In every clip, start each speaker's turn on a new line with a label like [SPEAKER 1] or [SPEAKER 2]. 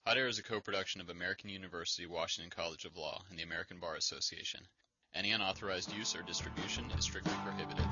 [SPEAKER 1] Hot Air is a co-production of American University Washington College of Law and the American Bar Association. Any unauthorized use or distribution is strictly prohibited.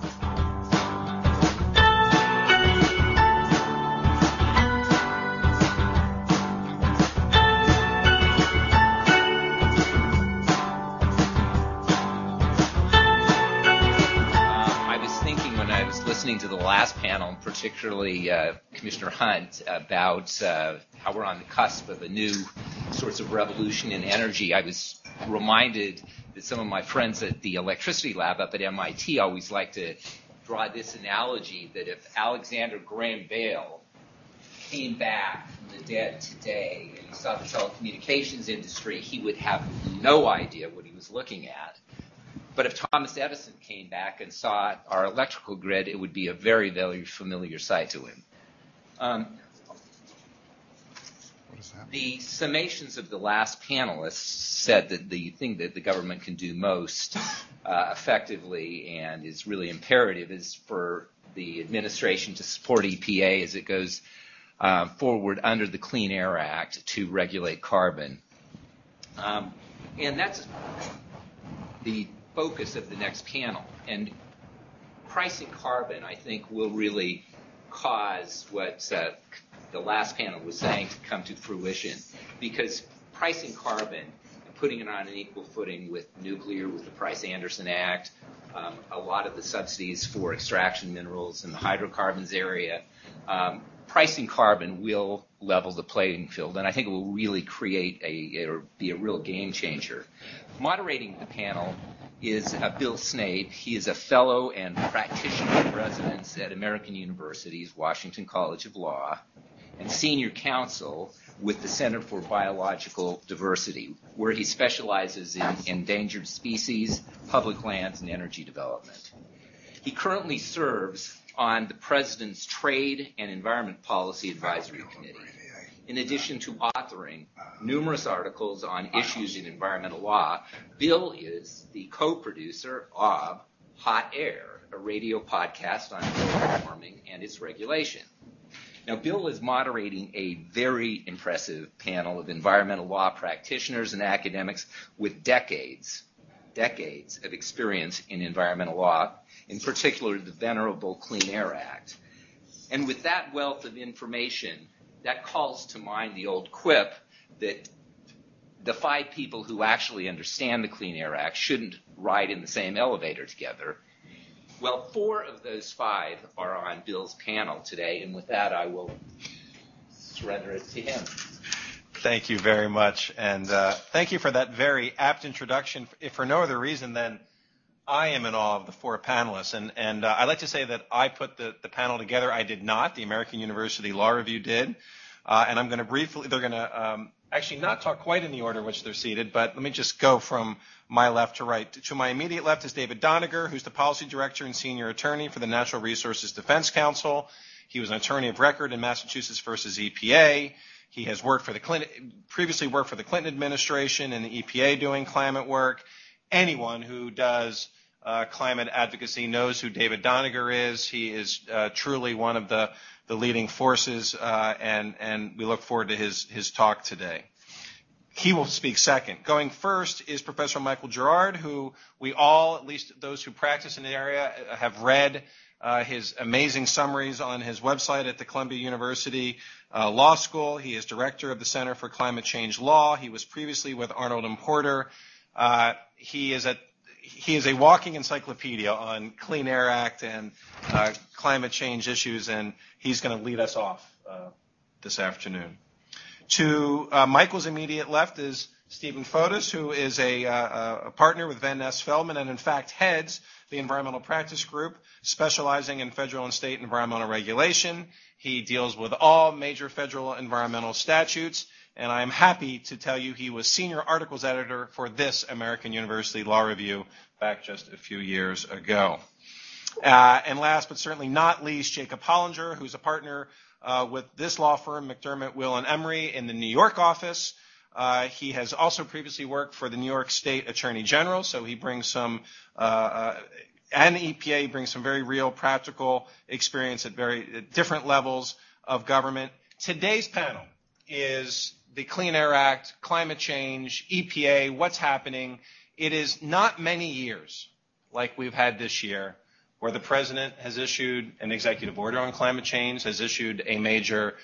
[SPEAKER 2] Listening to the last panel, particularly Commissioner Hunt, about how we're on the cusp of a new sorts of revolution in energy, I was reminded that some of my friends at the electricity lab up at MIT always like to draw this analogy that if Alexander Graham Bell came back from the dead today and he saw the telecommunications industry, he would have no idea what he was looking at. But if Thomas Edison came back and saw our electrical grid, it would be a very, very familiar sight to him. The summations of the last panelists said that the thing that the government can do most effectively and is really imperative is for the administration to support EPA as it goes forward under the Clean Air Act to regulate carbon. And that's the focus of the next panel. And pricing carbon, I think, will really cause what the last panel was saying to come to fruition. Because pricing carbon and putting it on an equal footing with nuclear, with the Price-Anderson Act, a lot of the subsidies for extraction minerals in the hydrocarbons area, pricing carbon will level the playing field, and I think it will really create be a real game changer. Moderating the panel is Bill Snape. He is a fellow and practitioner in residence at American University's Washington College of Law and senior counsel with the Center for Biological Diversity, where he specializes in endangered species, public lands, and energy development. He currently serves on the President's Trade and Environment Policy Advisory Committee, in addition to authoring numerous articles on issues in environmental law. Bill is the co-producer of Hot Air, a radio podcast on global warming and its regulation. Now, Bill is moderating a very impressive panel of environmental law practitioners and academics with decades of experience in environmental law, in particular the venerable Clean Air Act. And with that wealth of information, that calls to mind the old quip that the five people who actually understand the Clean Air Act shouldn't ride in the same elevator together. Well, 4 of those 5 are on Bill's panel today, and with that, I will surrender it to him.
[SPEAKER 3] Thank you very much, and thank you for that very apt introduction. If for no other reason than I am in awe of the 4 panelists, and I'd like to say that I put the panel together. I did not. The American University Law Review did, and I'm going to briefly, they're going to actually not talk quite in the order in which they're seated, but let me just go from my left to right. To my immediate left is David Doniger, who's the Policy Director and Senior Attorney for the Natural Resources Defense Council. He was an attorney of record in Massachusetts versus EPA. He has previously worked for the Clinton administration and the EPA doing climate work. Anyone who does climate advocacy knows who David Doniger is. He is truly one of the leading forces, and we look forward to his talk today. He will speak second. Going first is Professor Michael Gerard, who we all, at least those who practice in the area, have read his amazing summaries on his website at the Columbia University Law School. He is director of the Center for Climate Change Law. He was previously with Arnold and Porter. He is a walking encyclopedia on Clean Air Act and climate change issues, and he's going to lead us off this afternoon. To Michael's immediate left is Stephen Fotis, who is a partner with Van Ness Feldman and, in fact, heads the Environmental Practice Group, specializing in federal and state environmental regulation. He deals with all major federal environmental statutes, and I am happy to tell you he was senior articles editor for this American University Law Review back just a few years ago. And last but certainly not least, Jacob Hollinger, who's a partner with this law firm, McDermott, Will & Emery, in the New York office. He has also previously worked for the New York State Attorney General, so he brings some, and the EPA brings some very real practical experience at very different levels of government. Today's panel is the Clean Air Act, climate change, EPA, what's happening, it is not many years like we've had this year where the president has issued an executive order on climate change, has issued a major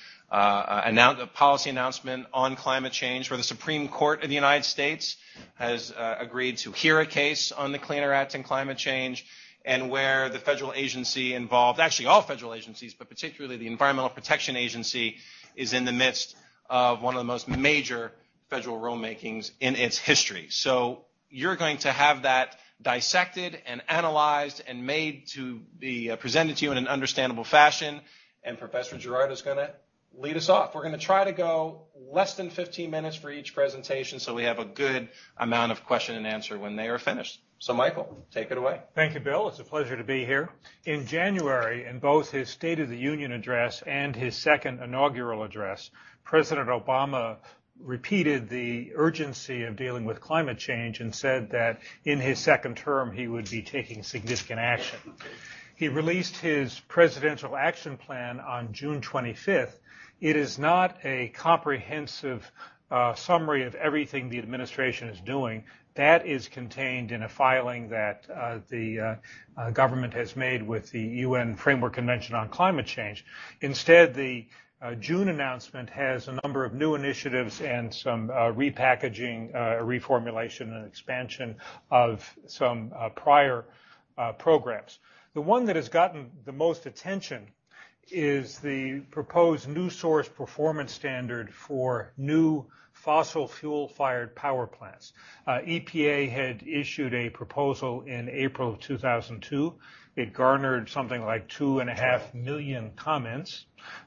[SPEAKER 3] policy announcement on climate change, where the Supreme Court of the United States has agreed to hear a case on the Clean Air Act and climate change, and where the federal agency involved, actually all federal agencies, but particularly the Environmental Protection Agency, is in the midst of one of the most major federal rulemakings in its history. So you're going to have that dissected and analyzed and made to be presented to you in an understandable fashion, and Professor Gerard is going to lead us off. We're going to try to go less than 15 minutes for each presentation so we have a good amount of question and answer when they are finished. So Michael, take it away.
[SPEAKER 4] Thank you, Bill. It's a pleasure to be here. In January, in both his State of the Union address and his second inaugural address, President Obama repeated the urgency of dealing with climate change and said that in his second term he would be taking significant action. He released his presidential action plan on June 25th. It is not a comprehensive summary of everything the administration is doing. That is contained in a filing that the government has made with the UN Framework Convention on Climate Change. Instead, the June announcement has a number of new initiatives and some repackaging, reformulation, and expansion of some prior programs. The one that has gotten the most attention is the proposed new source performance standard for new fossil fuel-fired power plants. EPA had issued a proposal in April of 2002. It garnered something like 2.5 million comments.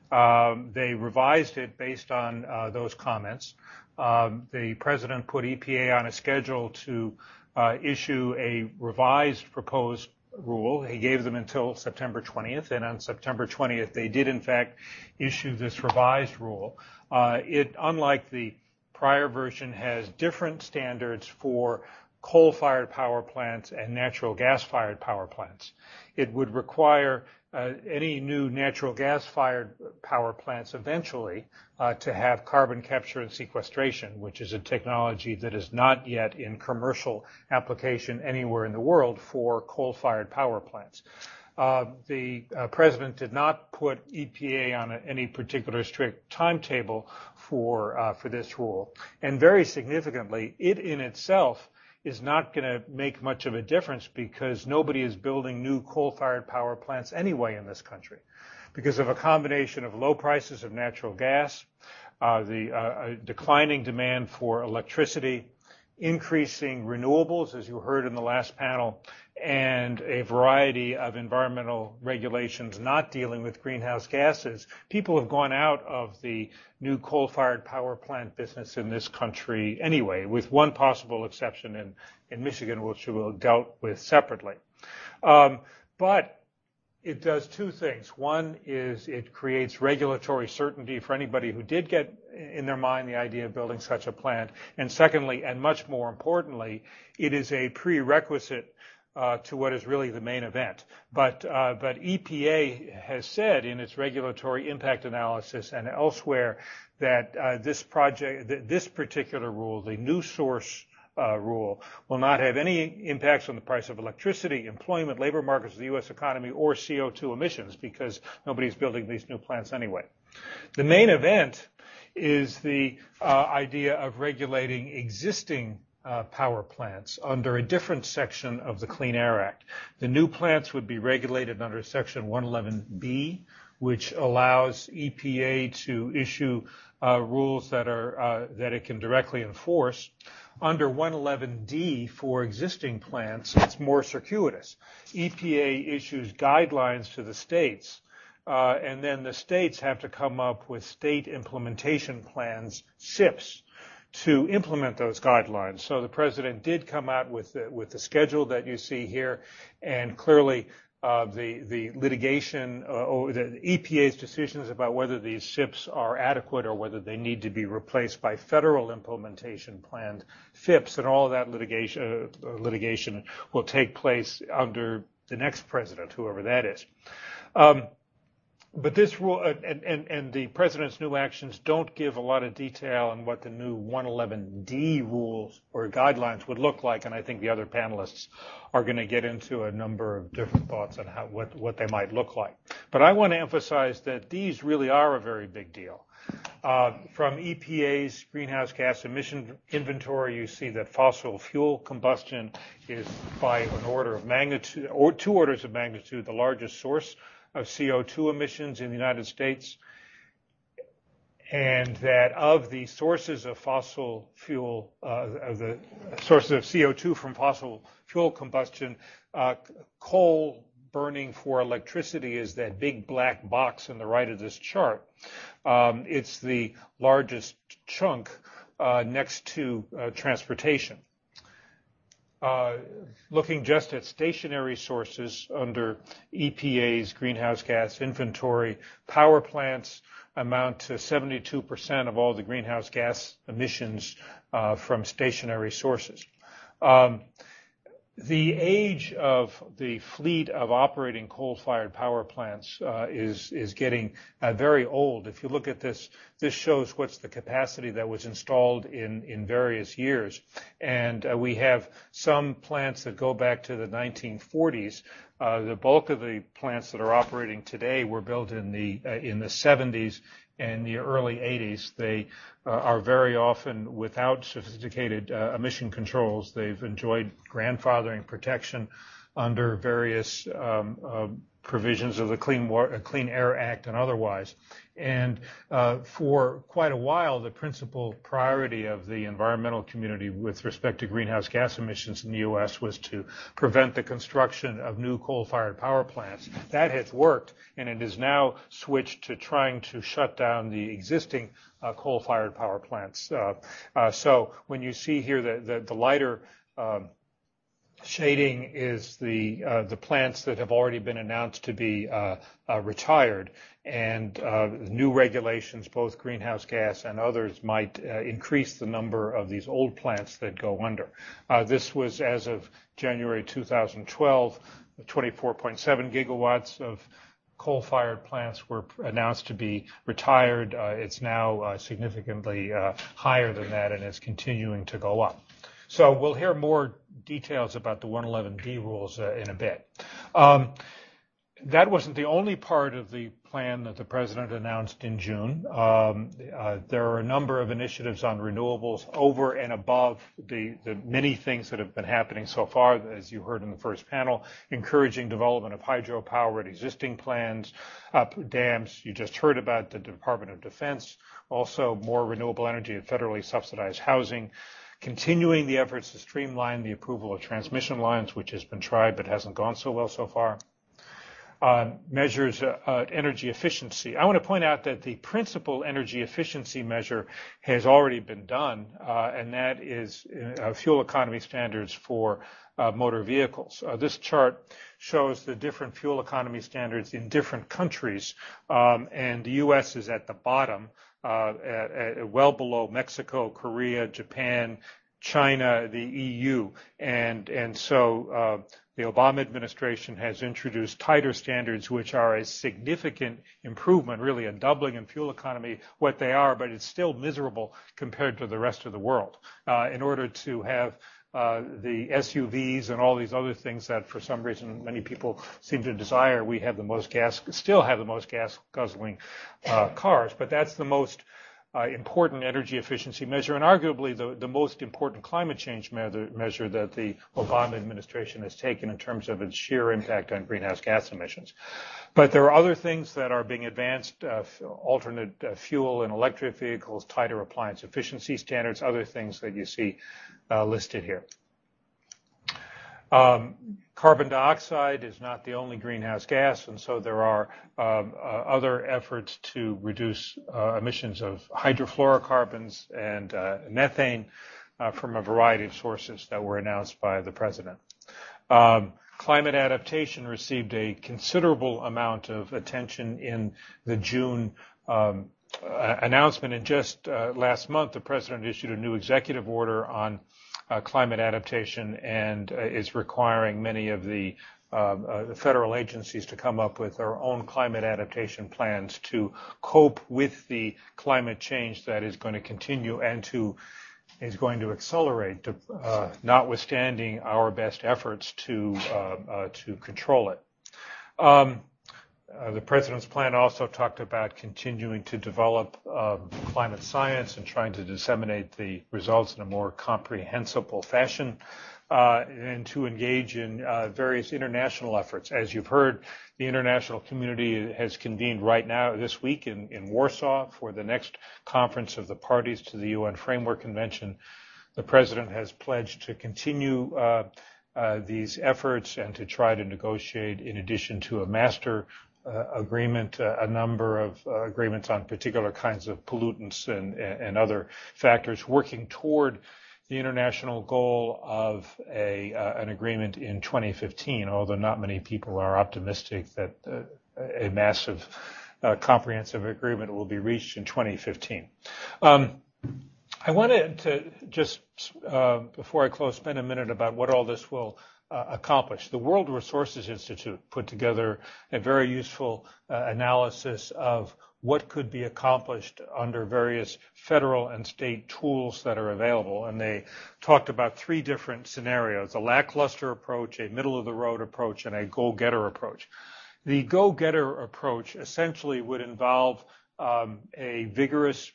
[SPEAKER 4] They revised it based on those comments. The president put EPA on a schedule to issue a revised proposed rule. He gave them until September 20th, and on September 20th, they did in fact issue this revised rule. It, unlike the prior version, has different standards for coal-fired power plants and natural gas-fired power plants. It would require any new natural gas-fired power plants eventually to have carbon capture and sequestration, which is a technology that is not yet in commercial application anywhere in the world for coal-fired power plants. The president did not put EPA on any particular strict timetable for this rule. And very significantly, it in itself is not going to make much of a difference because nobody is building new coal-fired power plants anyway in this country because of a combination of low prices of natural gas, the declining demand for electricity, increasing renewables, as you heard in the last panel, and a variety of environmental regulations not dealing with greenhouse gases. People have gone out of the new coal-fired power plant business in this country anyway, with one possible exception in Michigan, which we'll dealt with separately. But it does two things. One is it creates regulatory certainty for anybody who did get in their mind the idea of building such a plant. And secondly, and much more importantly, it is a prerequisite to what is really the main event. But EPA has said in its regulatory impact analysis and elsewhere that this particular rule, the new source rule, will not have any impacts on the price of electricity, employment, labor markets of the U.S. economy, or CO2 emissions because nobody's building these new plants anyway. The main event is the idea of regulating existing power plants under a different section of the Clean Air Act. The new plants would be regulated under Section 111B, which allows EPA to issue rules that it can directly enforce. Under 111D for existing plants, it's more circuitous. EPA issues guidelines to the states, and then the states have to come up with state implementation plans, SIPs, to implement those guidelines. So the president did come out with the schedule that you see here, and clearly the litigation or the EPA's decisions about whether these SIPs are adequate or whether they need to be replaced by federal implementation planned FIPs, and all of that litigation will take place under the next president, whoever that is. But this rule and the president's new actions don't give a lot of detail on what the new 111D rules or guidelines would look like, and I think the other panelists are going to get into a number of different thoughts on what they might look like. But I want to emphasize that these really are a very big deal. From EPA's greenhouse gas emission inventory, you see that fossil fuel combustion is by an order of magnitude, or 2 orders of magnitude, the largest source of CO2 emissions in the United States, and that of the sources of fossil fuel, of the sources of CO2 from fossil fuel combustion, coal burning for electricity is that big black box on the right of this chart. It's the largest chunk next to transportation. Looking just at stationary sources under EPA's greenhouse gas inventory, power plants amount to 72% of all the greenhouse gas emissions from stationary sources. The age of the fleet of operating coal-fired power plants is getting very old. If you look at this, this shows what's the capacity that was installed in various years. And we have some plants that go back to the 1940s. The bulk of the plants that are operating today were built in the 70s and the early 80s. They are very often without sophisticated emission controls. They've enjoyed grandfathering protection under various provisions of the Clean Air Act and otherwise. And for quite a while, the principal priority of the environmental community with respect to greenhouse gas emissions in the U.S. was to prevent the construction of new coal-fired power plants. That has worked, and it is now switched to trying to shut down the existing coal-fired power plants. So when you see here the lighter shading is the plants that have already been announced to be retired, and new regulations, both greenhouse gas and others, might increase the number of these old plants that go under. This was, as of January 2012, 24.7 gigawatts of coal-fired plants were announced to be retired. It's now significantly higher than that, and it's continuing to go up. So we'll hear more details about the 111D rules in a bit. That wasn't the only part of the plan that the president announced in June. There are a number of initiatives on renewables over and above the many things that have been happening so far, as you heard in the first panel, encouraging development of hydropower at existing plants, dams. You just heard about the Department of Defense, also more renewable energy and federally subsidized housing. Continuing the efforts to streamline the approval of transmission lines, which has been tried but hasn't gone so well so far. Measures energy efficiency. I want to point out that the principal energy efficiency measure has already been done, and that is fuel economy standards for motor vehicles. This chart shows the different fuel economy standards in different countries, and the U.S. is at the bottom, well below Mexico, Korea, Japan, China, the EU, and so the Obama administration has introduced tighter standards, which are a significant improvement, really a doubling in fuel economy, what they are, but it's still miserable compared to the rest of the world. In order to have the SUVs and all these other things that for some reason many people seem to desire, we have the most still have the most gas guzzling cars, but that's the most important energy efficiency measure, and arguably the most important climate change measure that the Obama administration has taken in terms of its sheer impact on greenhouse gas emissions. But there are other things that are being advanced, alternate fuel and electric vehicles, tighter appliance efficiency standards, other things that you see listed here. Carbon dioxide is not the only greenhouse gas, and so there are other efforts to reduce emissions of hydrofluorocarbons and methane from a variety of sources that were announced by the president. Climate adaptation received a considerable amount of attention in the June announcement, and just last month the president issued a new executive order on climate adaptation and is requiring many of the the federal agencies to come up with their own climate adaptation plans to cope with the climate change that is going to continue and is going to accelerate, notwithstanding our best efforts to control it. The president's plan also talked about continuing to develop climate science and trying to disseminate the results in a more comprehensible fashion, and to engage in various international efforts. As you've heard, the international community has convened right now this week in Warsaw for the next conference of the parties to the UN Framework Convention. The president has pledged to continue these efforts and to try to negotiate, in addition to a master agreement, a number of agreements on particular kinds of pollutants and other factors, working toward the international goal of an agreement in 2015, although not many people are optimistic that a massive comprehensive agreement will be reached in 2015. I wanted to just, before I close, spend a minute about what all this will accomplish. The World Resources Institute put together a very useful analysis of what could be accomplished under various federal and state tools that are available. And they talked about three different scenarios: a lackluster approach, a middle-of-the-road approach, and a go-getter approach. The go-getter approach essentially would involve a vigorous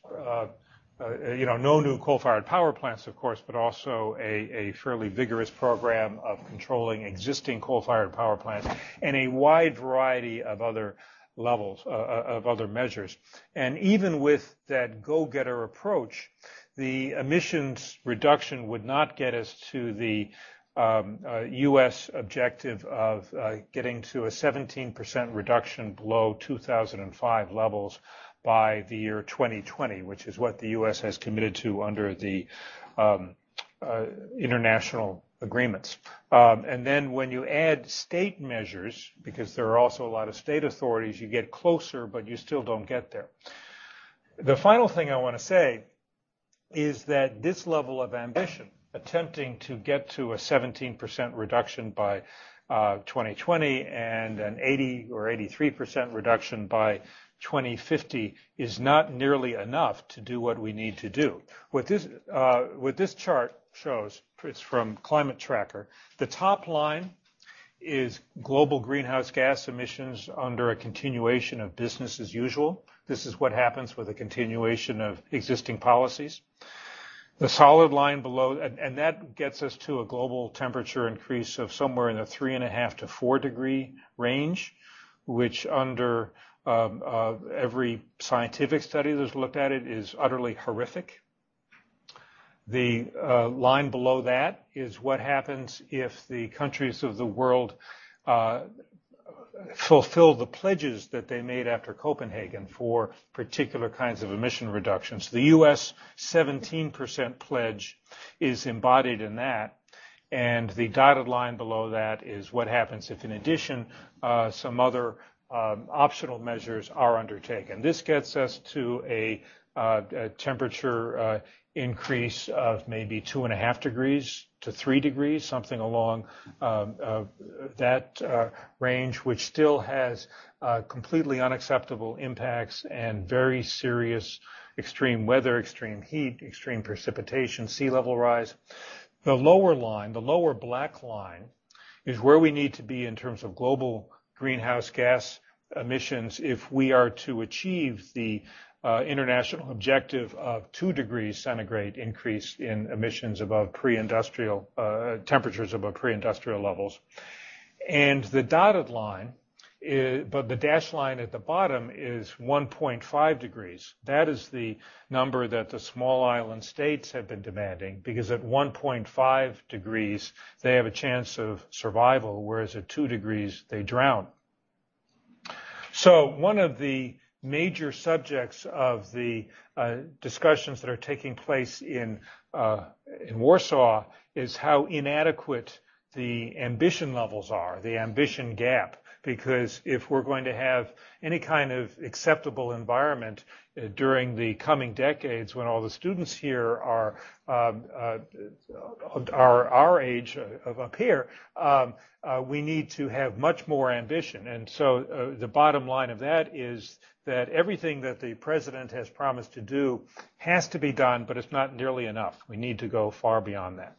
[SPEAKER 4] no new coal-fired power plants, of course, but also a fairly vigorous program of controlling existing coal-fired power plants and a wide variety of other levels of other measures. And even with that go-getter approach, the emissions reduction would not get us to the U.S. objective of getting to a 17% reduction below 2005 levels by the year 2020, which is what the U.S. has committed to under the international agreements. And then when you add state measures, because there are also a lot of state authorities, you get closer, but you still don't get there. The final thing I want to say is that this level of ambition, attempting to get to a 17% reduction by 2020 and an 80 or 83% reduction by 2050, is not nearly enough to do what we need to do. What this chart shows, it's from Climate Tracker. The top line is global greenhouse gas emissions under a continuation of business as usual. This is what happens with a continuation of existing policies. The solid line below, and that gets us to a global temperature increase of somewhere in the 3.5 to 4 degree range, which under every scientific study that's looked at it is utterly horrific. The line below that is what happens if the countries of the world fulfill the pledges that they made after Copenhagen for particular kinds of emission reductions. The U.S. 17% pledge is embodied in that, and the dotted line below that is what happens if, in addition, some other optional measures are undertaken. This gets us to a temperature increase of maybe 2.5 degrees to 3 degrees, something along that range, which still has completely unacceptable impacts and very serious extreme weather, extreme heat, extreme precipitation, sea level rise. The lower line, the lower black line, is where we need to be in terms of global greenhouse gas emissions if we are to achieve the international objective of 2 degrees centigrade increase in emissions above pre-industrial temperatures above pre-industrial levels. And the dotted line, but the dashed line at the bottom is 1.5 degrees. That is the number that the small island states have been demanding, because at 1.5 degrees they have a chance of survival, whereas at 2 degrees they drown. So one of the major subjects of the discussions that are taking place in Warsaw is how inadequate the ambition levels are, the ambition gap. Because if we're going to have any kind of acceptable environment, during the coming decades, when all the students here are our age up here, we need to have much more ambition. And so the bottom line of that is that everything that the president has promised to do has to be done, but it's not nearly enough. We need to go far beyond that.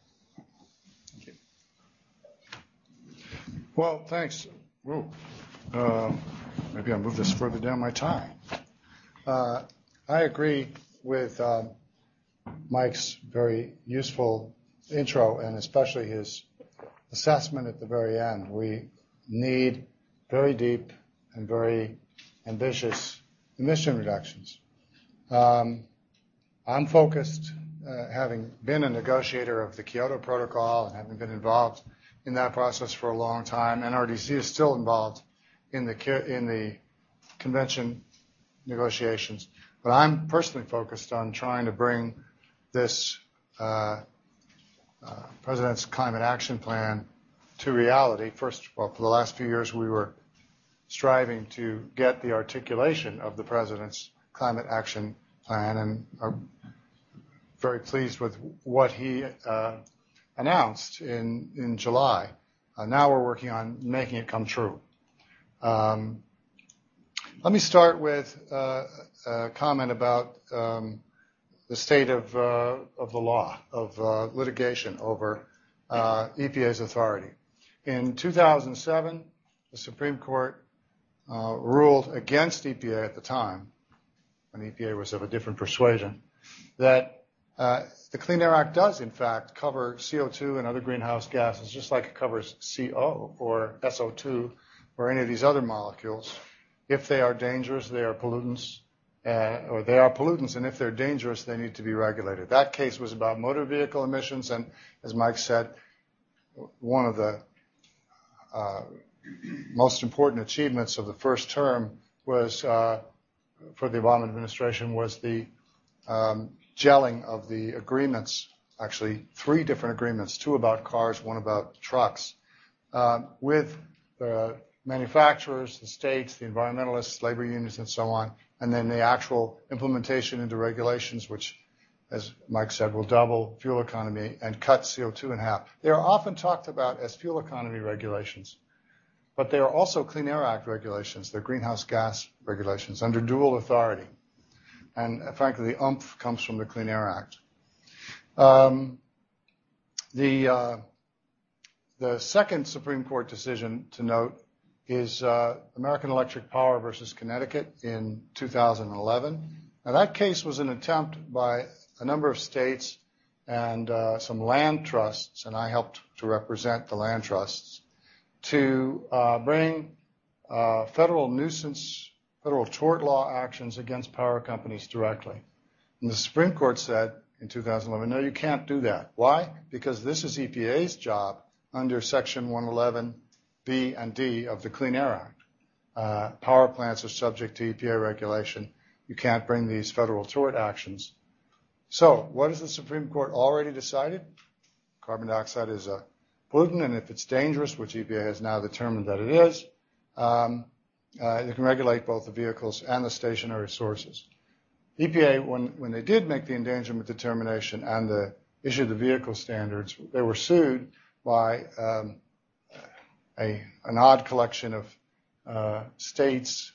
[SPEAKER 5] Well, thanks. Whoa. Maybe I'll move this further down my tie. I agree with Mike's very useful intro, and especially his assessment at the very end. We need very deep and very ambitious emission reductions. I'm focused, having been a negotiator of the Kyoto Protocol and having been involved in that process for a long time. NRDC is still involved in the convention negotiations, but I'm personally focused on trying to bring this President's Climate Action Plan to reality. First, well, for the last few years, we were striving to get the articulation of the President's Climate Action Plan, and are very pleased with what he announced in July. Now we're working on making it come true. Let me start with a comment about the state of the law, of litigation over EPA's authority. In 2007, the Supreme Court ruled against EPA at the time, when EPA was of a different persuasion, that the Clean Air Act does, in fact, cover CO2 and other greenhouse gases, just like it covers CO or SO2 or any of these other molecules. If they are dangerous, they are pollutants, or they are pollutants, and if they're dangerous, they need to be regulated. That case was about motor vehicle emissions, and as Mike said, one of the most important achievements of the first term was, for the Obama administration, was the gelling of the agreements, actually 3 different agreements, 2 about cars, 1 about trucks, with the manufacturers, the states, the environmentalists, labor unions, and so on, and then the actual implementation into regulations, which, as Mike said, will double fuel economy and cut CO2 in half. They are often talked about as fuel economy regulations, but they are also Clean Air Act regulations. They're greenhouse gas regulations under dual authority. And frankly, the oomph comes from the Clean Air Act. The second Supreme Court decision to note is American Electric Power versus Connecticut in 2011. Now, that case was an attempt by a number of states and some land trusts, and I helped to represent the land trusts, to bring federal tort law actions against power companies directly. And the Supreme Court said in 2011, no, you can't do that. Why? Because this is EPA's job under Section 111B and D of the Clean Air Act. Power plants are subject to EPA regulation. You can't bring these federal tort actions. So what has the Supreme Court already decided? Carbon dioxide is a pollutant, and if it's dangerous, which EPA has now determined that it is, they can regulate both the vehicles and the stationary sources. EPA, when they did make the endangerment determination and issued the vehicle standards, they were sued by an odd collection of states,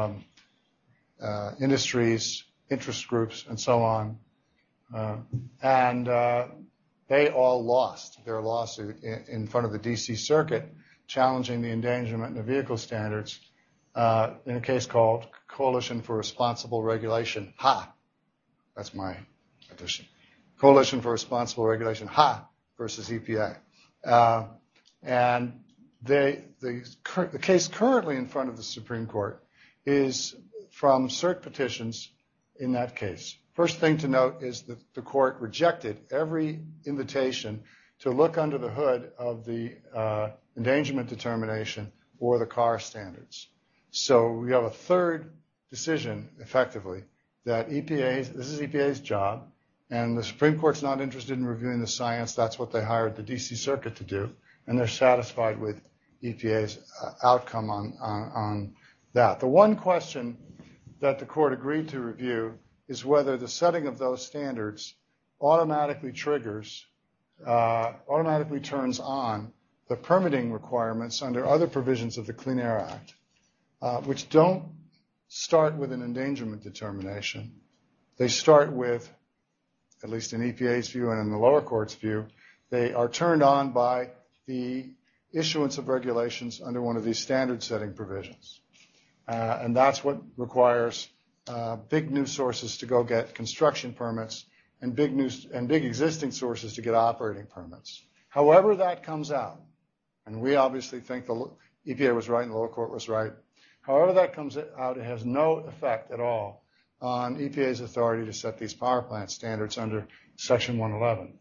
[SPEAKER 5] industries, interest groups, and so on. And they all lost their lawsuit in front of the D.C. Circuit, challenging the endangerment in the vehicle standards in a case called Coalition for Responsible Regulation, HA. That's my addition. Coalition for Responsible Regulation, HA, versus EPA. And the case currently in front of the Supreme Court is from cert petitions in that case. First thing to note is that the court rejected every invitation to look under the hood of the endangerment determination or the car standards. So we have a third decision, effectively, that this is EPA's job, and the Supreme Court's not interested in reviewing the science. That's what they hired the D.C. Circuit to do, and they're satisfied with EPA's outcome on that. The one question that the court agreed to review is whether the setting of those standards automatically turns on the permitting requirements under other provisions of the Clean Air Act, which don't start with an endangerment determination. They start with, at least in EPA's view and in the lower court's view, they are turned on by the issuance of regulations under one of these standard setting provisions. And that's what requires big new sources to go get construction permits and big existing sources to get operating permits. However that comes out, and we obviously think the EPA was right and the lower court was right, however that comes out, it has no effect at all on EPA's authority to set these power plant standards under Section 111.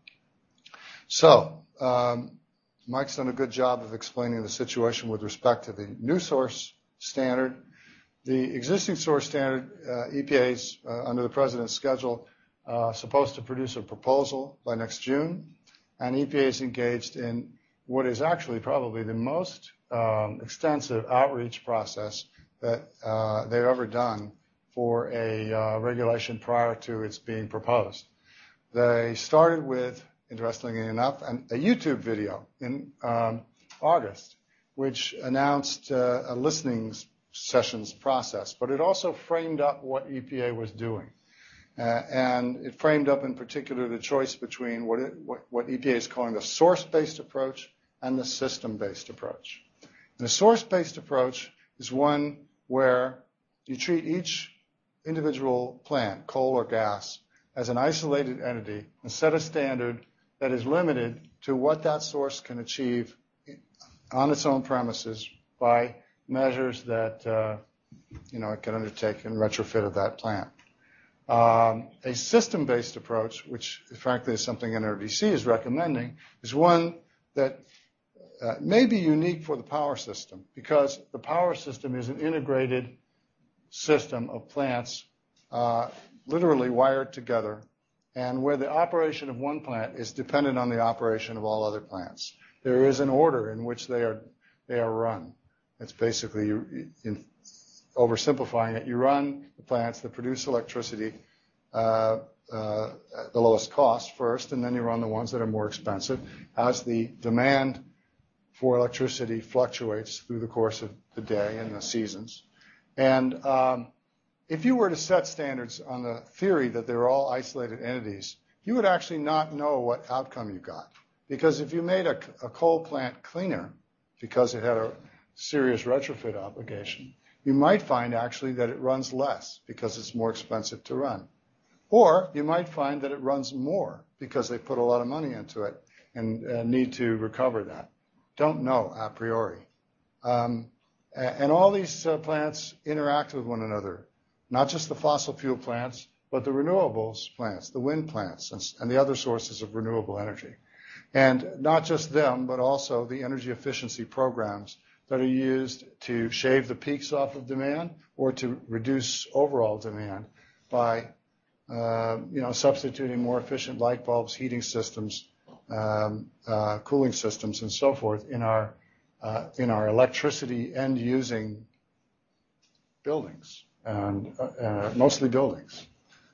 [SPEAKER 5] So, Mike's done a good job of explaining the situation with respect to the new source standard. The existing source standard, EPA's, under the President's schedule, supposed to produce a proposal by next June, and EPA is engaged in what is actually probably the most extensive outreach process that they've ever done for a regulation prior to its being proposed. They started with, interestingly enough, a YouTube video in August, which announced a listening sessions process, but it also framed up what EPA was doing. And it framed up in particular the choice between what EPA is calling the source-based approach and the system-based approach. And the source-based approach is one where you treat each individual plant, coal or gas, as an isolated entity and set a standard that is limited to what that source can achieve on its own premises by measures that it can undertake in retrofit of that plant. A system-based approach, which frankly is something NRDC is recommending, is one that may be unique for the power system, because the power system is an integrated system of plants literally wired together, and where the operation of one plant is dependent on the operation of all other plants. There is an order in which they are run. It's basically, in oversimplifying it, you run the plants that produce electricity at the lowest cost first, and then you run the ones that are more expensive as the demand for electricity fluctuates through the course of the day and the seasons. And if you were to set standards on the theory that they're all isolated entities, you would actually not know what outcome you got. Because if you made a coal plant cleaner because it had a serious retrofit obligation, you might find actually that it runs less because it's more expensive to run. Or you might find that it runs more because they put a lot of money into it and need to recover that. Don't know a priori. And all these plants interact with one another, not just the fossil fuel plants, but the renewables plants, the wind plants, and the other sources of renewable energy. And not just them, but also the energy efficiency programs that are used to shave the peaks off of demand or to reduce overall demand by substituting more efficient light bulbs, heating systems, cooling systems, and so forth in our electricity end-using buildings, and mostly buildings.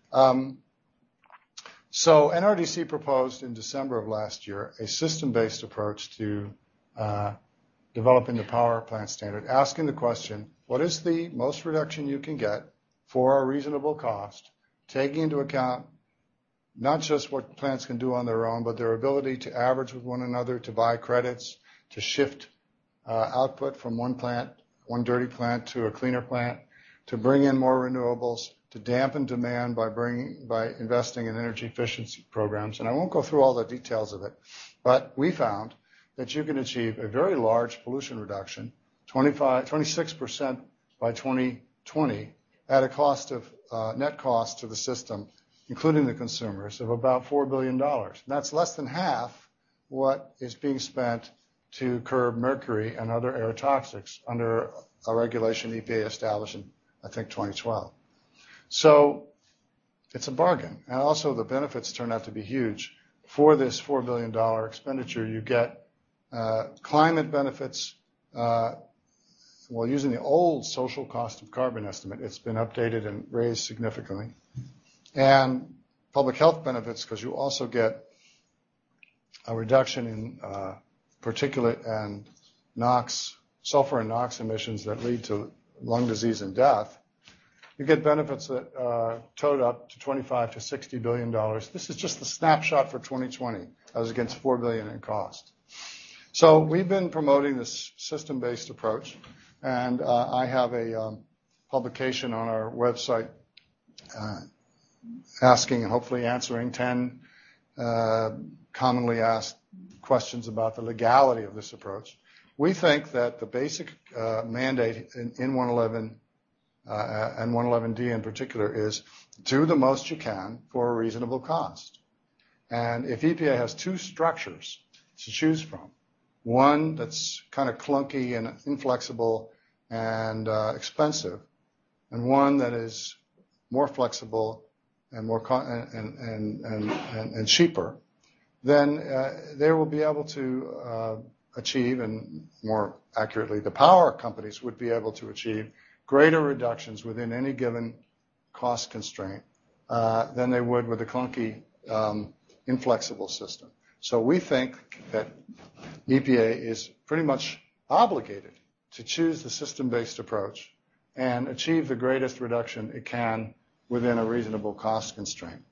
[SPEAKER 5] So NRDC proposed in December of last year a system-based approach to developing the power plant standard, asking the question, what is the most reduction you can get for a reasonable cost, taking into account not just what plants can do on their own, but their ability to average with one another, to buy credits, to shift output from one dirty plant to a cleaner plant, to bring in more renewables, to dampen demand by investing in energy efficiency programs. And I won't go through all the details of it, but we found that you can achieve a very large pollution reduction, 26% by 2020, at a cost of net cost to the system, including the consumers, of about $4 billion. And that's less than half what is being spent to curb mercury and other air toxics under a regulation EPA established in, I think, 2012. So it's a bargain. And also the benefits turn out to be huge. For this $4 billion expenditure, you get climate benefits well, using the old social cost of carbon estimate, it's been updated and raised significantly. And public health benefits, because you also get a reduction in particulate and NOx, sulfur and NOx emissions that lead to lung disease and death. You get benefits that total up to $25 to $60 billion. This is just the snapshot for 2020, as against $4 billion in cost. So we've been promoting this system-based approach, and I have a publication on our website asking and hopefully answering 10 commonly asked questions about the legality of this approach. We think that the basic mandate in 111 and 111D in particular is do the most you can for a reasonable cost. And if EPA has two structures to choose from, one that's kind of clunky and inflexible and expensive, and one that is more flexible and more and cheaper, then they will be able to achieve, and more accurately, the power companies would be able to achieve greater reductions within any given cost constraint than they would with a clunky, inflexible system. So we think that EPA is pretty much obligated to choose the system-based approach and achieve the greatest reduction it can within a reasonable cost constraint.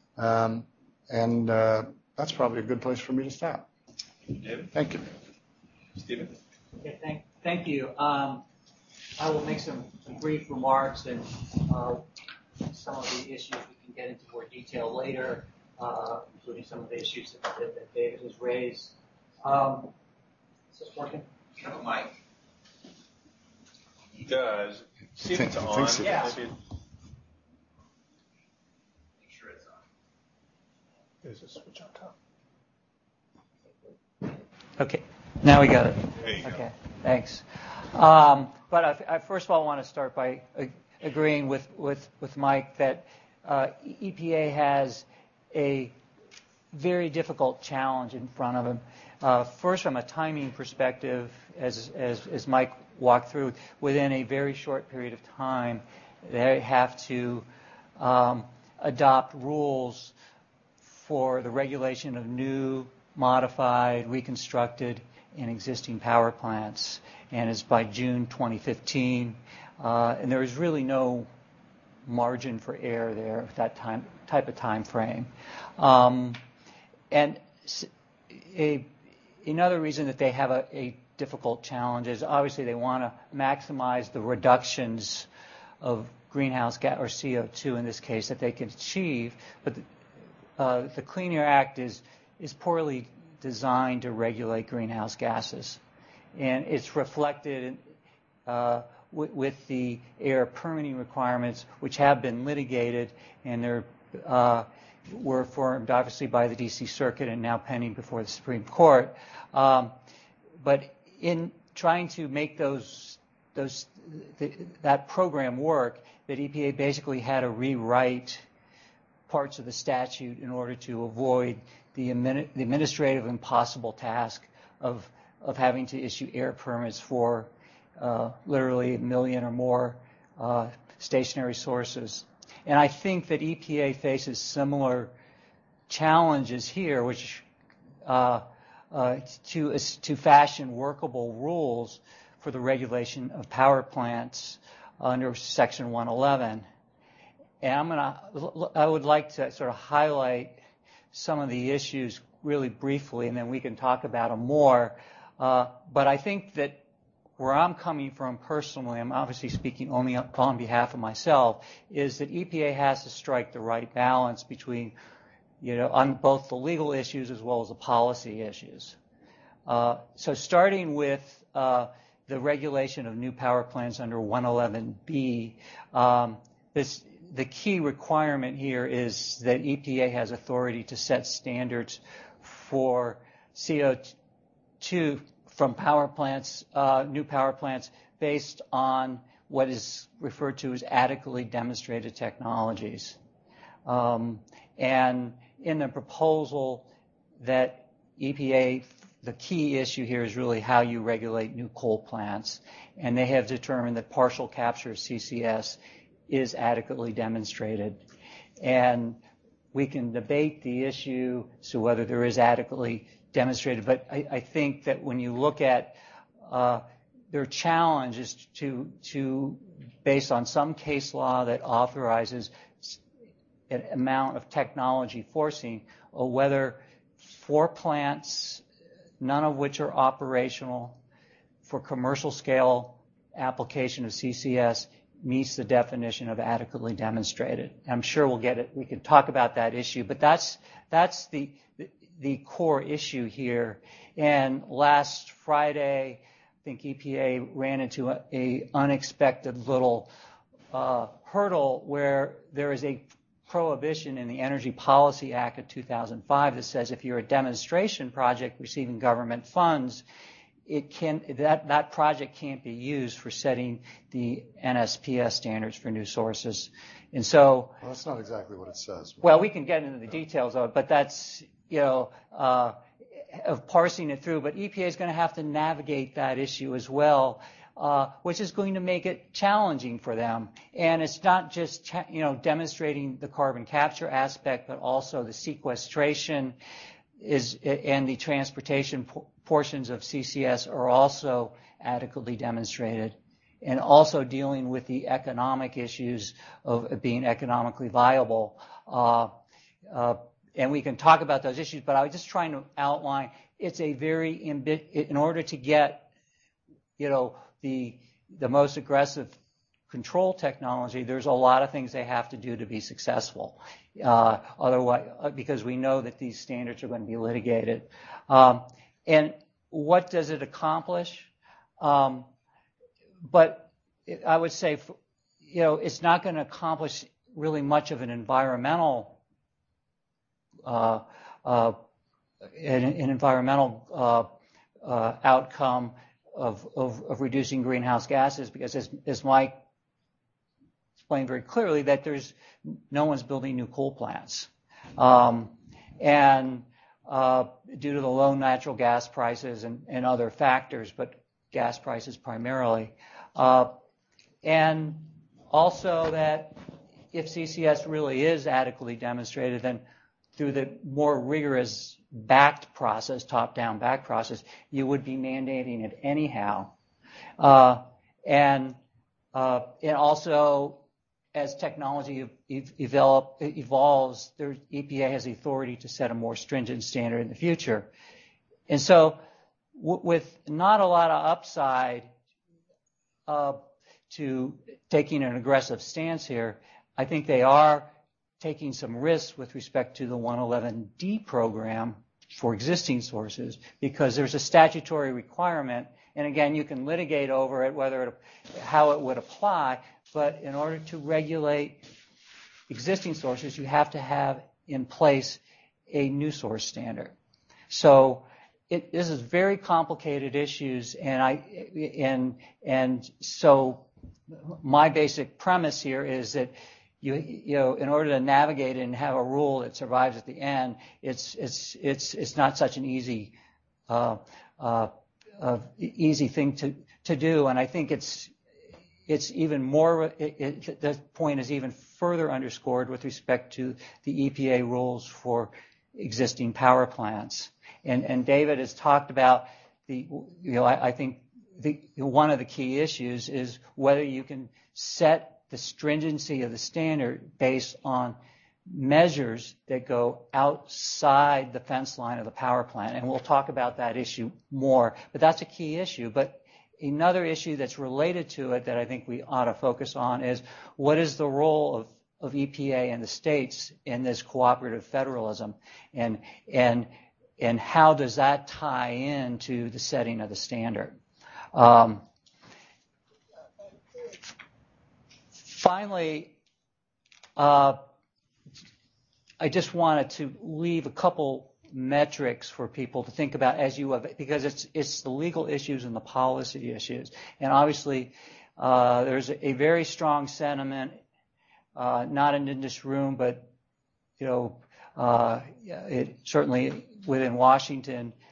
[SPEAKER 5] That's probably a good place for me to stop.
[SPEAKER 3] David?
[SPEAKER 5] Thank you.
[SPEAKER 3] Stephen?
[SPEAKER 6] Okay, thank you. I will make some brief remarks, and some of the issues we can get into more detail later, including some of the issues that David has raised. Is this working?
[SPEAKER 2] You have a mic?
[SPEAKER 3] He does. See if it's
[SPEAKER 5] I
[SPEAKER 3] on.
[SPEAKER 5] think so.
[SPEAKER 6] Yeah.
[SPEAKER 2] Make sure it's on.
[SPEAKER 4] There's a switch on top.
[SPEAKER 6] Okay, now we got it.
[SPEAKER 3] There you go.
[SPEAKER 6] Okay, thanks. But I first of all want to start by agreeing with Mike that EPA has a very difficult challenge in front of them. First, from a timing perspective, as Mike walked through, within a very short period of time, they have to adopt rules for the regulation of new, modified, reconstructed, and existing power plants. And it's by June 2015. And there is really no margin for error there at that type of time frame. And another reason that they have a difficult challenge is obviously they want to maximize the reductions of greenhouse gas, or CO2 in this case, that they can achieve. But the Clean Air Act is poorly designed to regulate greenhouse gases. And it's reflected with the air permitting requirements, which have been litigated, and were affirmed obviously by the D.C. Circuit and now pending before the Supreme Court. But in trying to make that program work, that EPA basically had to rewrite parts of the statute in order to avoid the administrative impossible task of having to issue air permits for literally 1 million or more stationary sources. And I think that EPA faces similar challenges here, which to fashion workable rules for the regulation of power plants under Section 111. And I would like to sort of highlight some of the issues really briefly, and then we can talk about them more. But I think that where I'm coming from personally, I'm obviously speaking only on behalf of myself, is that EPA has to strike the right balance between, on both the legal issues as well as the policy issues. So starting with the regulation of new power plants under 111B, the key requirement here is that EPA has authority to set standards for CO2 from power plants, new power plants, based on what is referred to as adequately demonstrated technologies. And in the proposal that EPA the key issue here is really how you regulate new coal plants. And they have determined that partial capture of CCS is adequately demonstrated. And we can debate the issue as to whether there is adequately demonstrated, but I think that when you look at their challenge is to based on some case law that authorizes an amount of technology forcing, or whether 4 plants, none of which are operational, for commercial scale application of CCS meets the definition of adequately demonstrated. I'm sure we'll get it. We can talk about that issue, but that's the core issue here. And last Friday, I think EPA ran into a unexpected little hurdle where there is a prohibition in the Energy Policy Act of 2005 that says if you're a demonstration project receiving government funds, that project can't be used for setting the NSPS standards for new sources. And so,
[SPEAKER 5] well, that's not exactly what it says.
[SPEAKER 6] Well, we can get into the details of it, but that's, of parsing it through. But EPA is going to have to navigate that issue as well, which is going to make it challenging for them. And it's not just, demonstrating the carbon capture aspect, but also the sequestration and the transportation portions of CCS are also adequately demonstrated, and also dealing with the economic issues of being economically viable. And we can talk about those issues, but I was just trying to outline it's a very in order to get, the most aggressive control technology, there's a lot of things they have to do to be successful. Otherwise, because we know that these standards are going to be litigated. And what does it accomplish? But I would say, it's not going to accomplish really much of an environmental outcome of reducing greenhouse gases, because as Mike explained very clearly, that no one's building new coal plants, and due to the low natural gas prices and other factors, but gas prices primarily, and also that if CCS really is adequately demonstrated, then through the more rigorous backed process, top-down backed process, you would be mandating it anyhow. And also, as technology evolves, EPA has the authority to set a more stringent standard in the future. And so, with not a lot of upside to taking an aggressive stance here, I think they are taking some risks with respect to the 111D program for existing sources, because there's a statutory requirement, and again, you can litigate over it, how it would apply, but in order to regulate existing sources, you have to have in place a new source standard. So this is very complicated issues, and so my basic premise here is that in order to navigate it and have a rule that survives at the end, it's not such an easy thing to do, and I think it's even more. The point is even further underscored with respect to the EPA rules for existing power plants, and David has talked about I think one of the key issues is whether you can set the stringency of the standard based on measures that go outside the fence line of the power plant. And we'll talk about that issue more, but that's a key issue. But another issue that's related to it that I think we ought to focus on is what is the role of EPA and the states in this cooperative federalism, and how does that tie into the setting of the standard? Finally, I just wanted to leave a couple metrics for people to think about because it's the legal issues and the policy issues. And obviously, there's a very strong sentiment, not in this room, but certainly within Washington,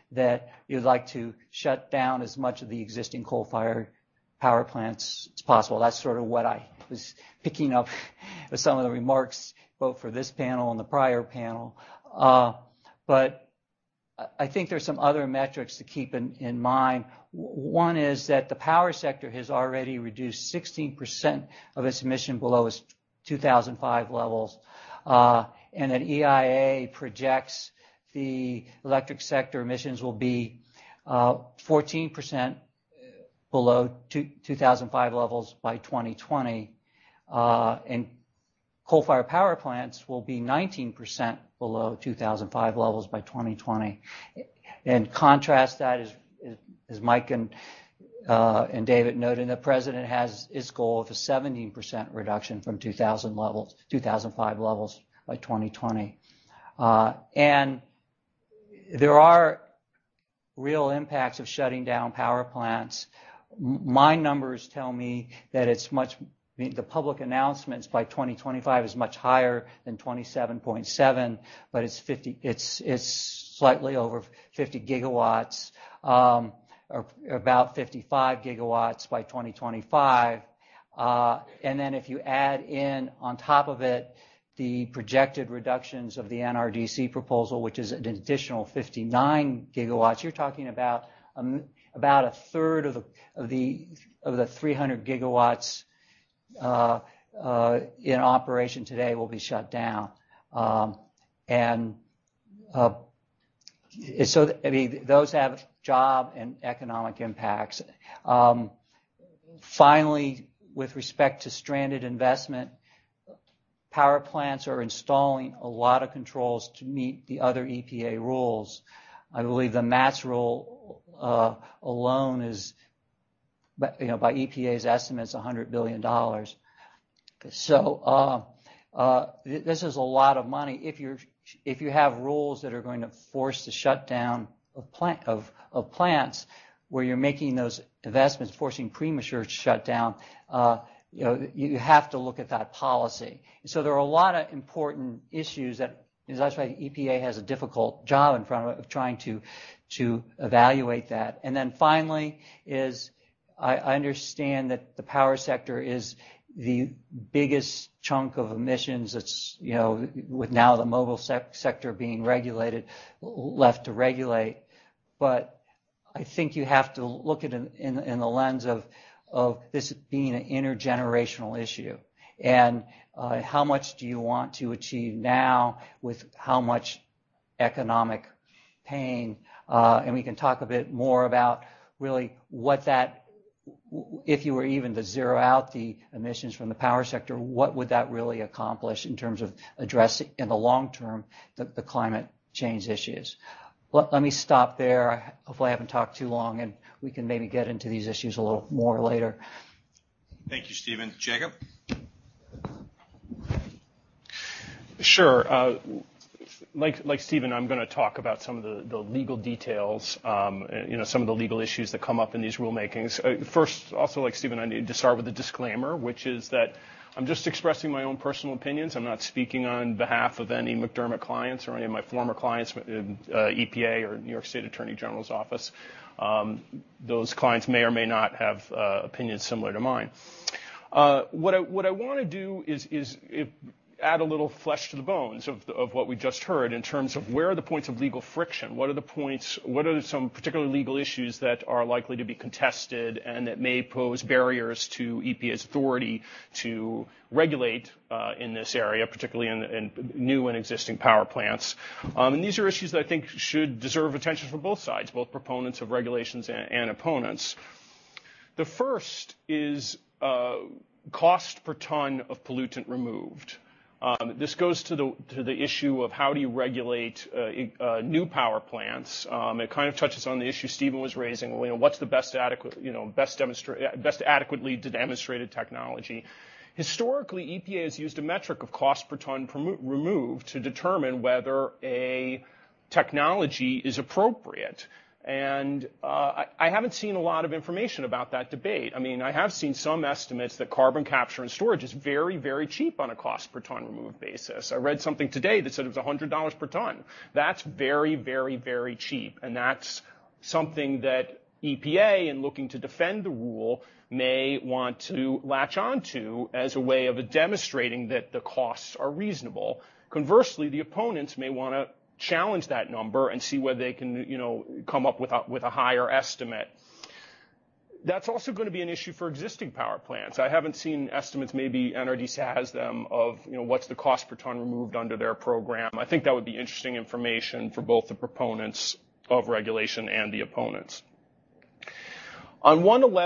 [SPEAKER 6] that you'd like to shut down as much of the existing coal-fired power plants as possible. That's sort of what I was picking up with some of the remarks, both for this panel and the prior panel. But I think there's some other metrics to keep in mind. One is that the power sector has already reduced 16% of its emission below its 2005 levels, and that EIA projects the electric sector emissions will be 14% below 2005 levels by 2020, and coal-fired power plants will be 19% below 2005 levels by 2020. And contrast that, as Mike and David noted, the president has his goal of a 17% reduction from 2005 levels by 2020. And there are real impacts of shutting down power plants. My numbers tell me that the public announcements by 2025 is much higher than 27.7, but it's slightly over 50 gigawatts, or about 55 gigawatts by 2025. And then if you add in on top of it the projected reductions of the NRDC proposal, which is an additional 59 gigawatts, you're talking about a third of the 300 gigawatts in operation today will be shut down. So those have job and economic impacts. Finally, with respect to stranded investment, power plants are installing a lot of controls to meet the other EPA rules. I believe the MATS rule alone is, by EPA's estimates, $100 billion. So this is a lot of money. If you have rules that are going to force the shutdown of plants, where you're making those investments, forcing premature shutdown, you have to look at that policy. So there are a lot of important issues that's why the EPA has a difficult job in front of it of trying to evaluate that. And then finally I understand that the power sector is the biggest chunk of emissions. It's, with now the mobile sector being left to regulate. But I think you have to look at it in the lens of this being an intergenerational issue. And how much do you want to achieve now with how much economic pain? And we can talk a bit more about really what that, if you were even to zero out the emissions from the power sector, what would that really accomplish in terms of addressing in the long term the climate change issues? Let me stop there. Hopefully I haven't talked too long, and we can maybe get into these issues a little more later.
[SPEAKER 3] Thank you, Stephen. Jacob?
[SPEAKER 7] Sure. Like Stephen, I'm going to talk about some of the legal details, some of the legal issues that come up in these rulemakings. First, also like Stephen, I need to start with a disclaimer, which is that I'm just expressing my own personal opinions. I'm not speaking on behalf of any McDermott clients or any of my former clients, EPA or New York State Attorney General's office. Those clients may or may not have opinions similar to mine. What I want to do is add a little flesh to the bones of what we just heard in terms of where are the points of legal friction, what are some particular legal issues that are likely to be contested and that may pose barriers to EPA's authority to regulate in this area, particularly in new and existing power plants. And these are issues that I think should deserve attention from both sides, both proponents of regulations and opponents. The first is cost per ton of pollutant removed. This goes to the issue of how do you regulate new power plants. It kind of touches on the issue Stephen was raising. What's the best adequately demonstrated technology? Historically, EPA has used a metric of cost per ton removed to determine whether a technology is appropriate. And I haven't seen a lot of information about that debate. I mean, I have seen some estimates that carbon capture and storage is very, very cheap on a cost per ton removed basis. I read something today that said it was $100 per ton. That's very, very, very cheap. And that's something that EPA, in looking to defend the rule, may want to latch onto as a way of demonstrating that the costs are reasonable. Conversely, the opponents may want to challenge that number and see whether they can, come up with a higher estimate. That's also going to be an issue for existing power plants. I haven't seen estimates, maybe NRDC has them, of what's the cost per ton removed under their program. I think that would be interesting information for both the proponents of regulation and the opponents. On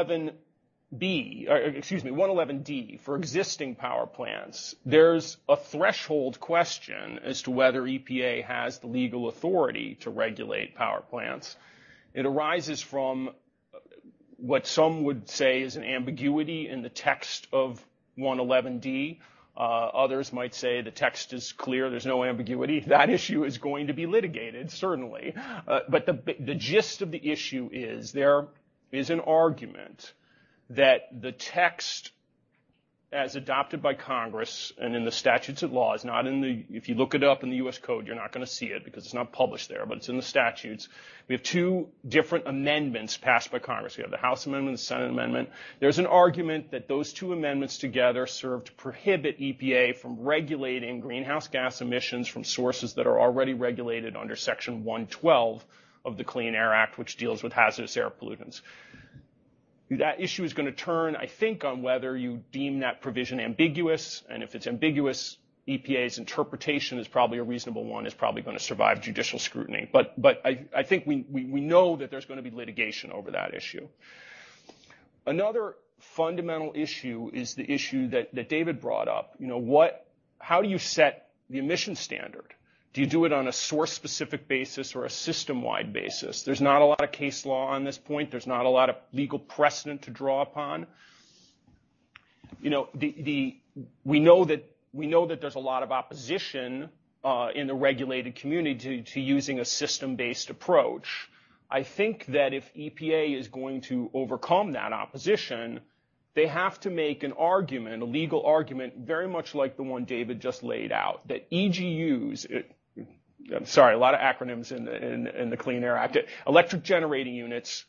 [SPEAKER 7] 111D, for existing power plants, there's a threshold question as to whether EPA has the legal authority to regulate power plants. It arises from what some would say is an ambiguity in the text of 111D. Others might say the text is clear, there's no ambiguity. That issue is going to be litigated, certainly. But the gist of the issue is there is an argument that the text as adopted by Congress and in the statutes at law is not if you look it up in the U.S. Code, you're not going to see it because it's not published there, but it's in the statutes. We have two different amendments passed by Congress. We have the House Amendment and the Senate Amendment. There's an argument that those two amendments together serve to prohibit EPA from regulating greenhouse gas emissions from sources that are already regulated under Section 112 of the Clean Air Act, which deals with hazardous air pollutants. That issue is going to turn, I think, on whether you deem that provision ambiguous, and if it's ambiguous, EPA's interpretation is probably a reasonable one, is probably going to survive judicial scrutiny. But I think we know that there's going to be litigation over that issue. Another fundamental issue is the issue that David brought up. How do you set the emission standard? Do you do it on a source-specific basis or a system-wide basis? There's not a lot of case law on this point. There's not a lot of legal precedent to draw upon. We know that there's a lot of opposition in the regulated community to using a system-based approach. I think that if EPA is going to overcome that opposition, they have to make an argument, a legal argument, very much like the one David just laid out, that EGUs, a lot of acronyms in the Clean Air Act. Electric generating units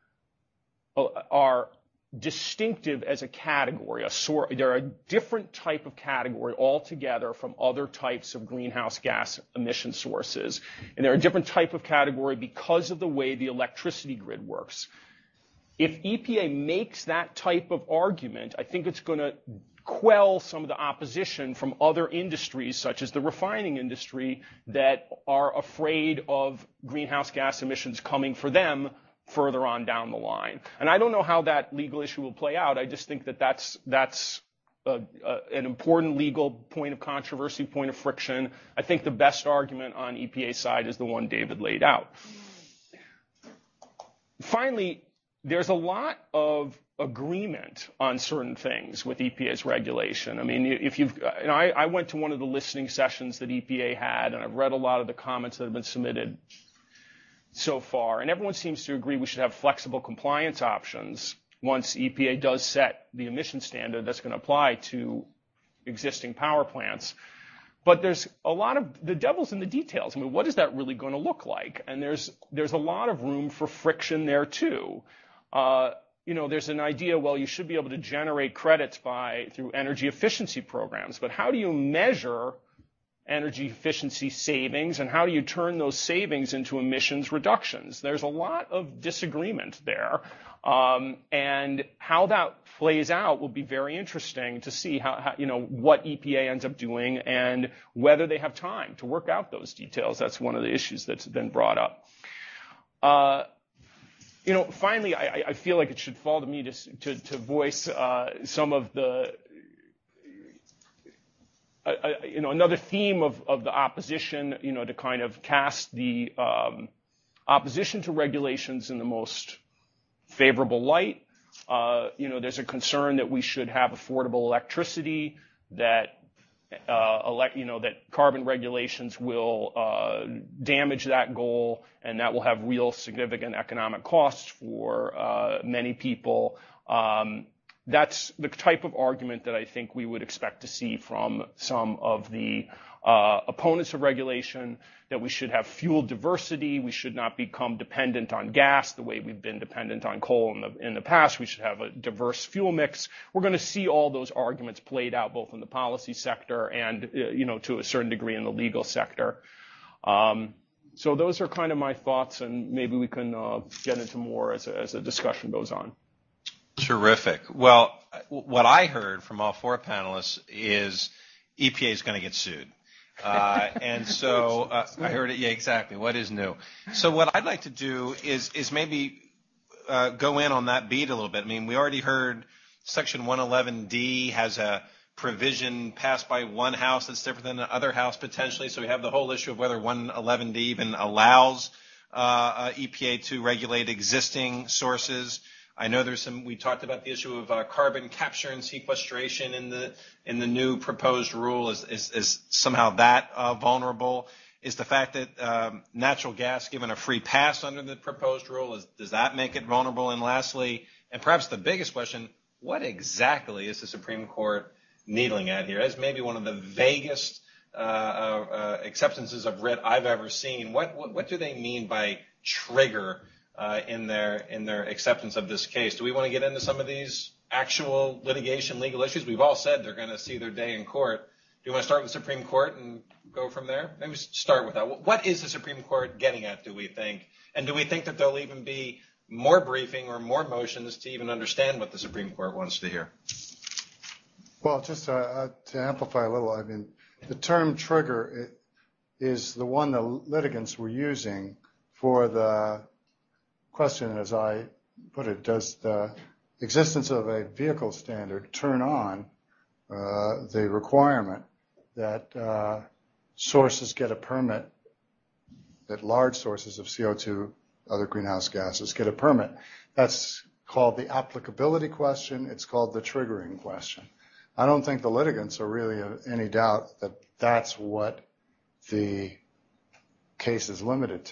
[SPEAKER 7] are distinctive as a category. They're a different type of category altogether from other types of greenhouse gas emission sources. And they're a different type of category because of the way the electricity grid works. If EPA makes that type of argument, I think it's going to quell some of the opposition from other industries, such as the refining industry, that are afraid of greenhouse gas emissions coming for them further on down the line. And I don't know how that legal issue will play out. I just think that that's an important legal point of controversy, point of friction. I think the best argument on EPA's side is the one David laid out. Finally, there's a lot of agreement on certain things with EPA's regulation. I mean, I went to one of the listening sessions that EPA had, and I've read a lot of the comments that have been submitted so far, and everyone seems to agree we should have flexible compliance options once EPA does set the emission standard that's going to apply to existing power plants. But there's a lot of the devil's in the details. I mean, what is that really going to look like? And there's a lot of room for friction there too. There's an idea, well, you should be able to generate credits through energy efficiency programs, but how do you measure energy efficiency savings, and how do you turn those savings into emissions reductions? There's a lot of disagreement there, and how that plays out will be very interesting to see what EPA ends up doing and whether they have time to work out those details. That's one of the issues that's been brought up. Finally, I feel like it should fall to me to voice some of the, another theme of the opposition, to kind of cast the opposition to regulations in the most favorable light. There's a concern that we should have affordable electricity, that that carbon regulations will damage that goal, and that will have real significant economic costs for many people. That's the type of argument that I think we would expect to see from some of the opponents of regulation, that we should have fuel diversity. We should not become dependent on gas the way we've been dependent on coal in the past. We should have a diverse fuel mix. We're going to see all those arguments played out both in the policy sector and, to a certain degree in the legal sector. So those are kind of my thoughts, and maybe we can get into more as a discussion goes on.
[SPEAKER 3] Terrific. Well, what I heard from all four panelists is EPA is going to get sued. And so I heard it. Yeah, exactly. What is new? So what I'd like to do is maybe go in on that beat a little bit. I mean, we already heard Section 111D has a provision passed by one house that's different than the other house potentially. So we have the whole issue of whether 111D even allows EPA to regulate existing sources. I know we talked about the issue of carbon capture and sequestration in the new proposed rule. Is somehow that vulnerable? Is the fact that natural gas given a free pass under the proposed rule, does that make it vulnerable? And lastly, and perhaps the biggest question, what exactly is the Supreme Court needling at here? As maybe one of the vaguest acceptances of writ I've ever seen. What do they mean by trigger in their acceptance of this case? Do we want to get into some of these actual litigation legal issues? We've all said they're going to see their day in court. Do you want to start with the Supreme Court and go from there? Maybe start with that. What is the Supreme Court getting at, do we think? And do we think that there'll even be more briefing or more motions to even understand what the Supreme Court wants to hear?
[SPEAKER 5] Well, just to amplify a little, I mean, the term trigger is the one the litigants were using for the question, as I put it, does the existence of a vehicle standard turn on the requirement that sources get a permit, that large sources of CO2, other greenhouse gases, get a permit? That's called the applicability question. It's called the triggering question. I don't think the litigants are really in any doubt that that's what the case is limited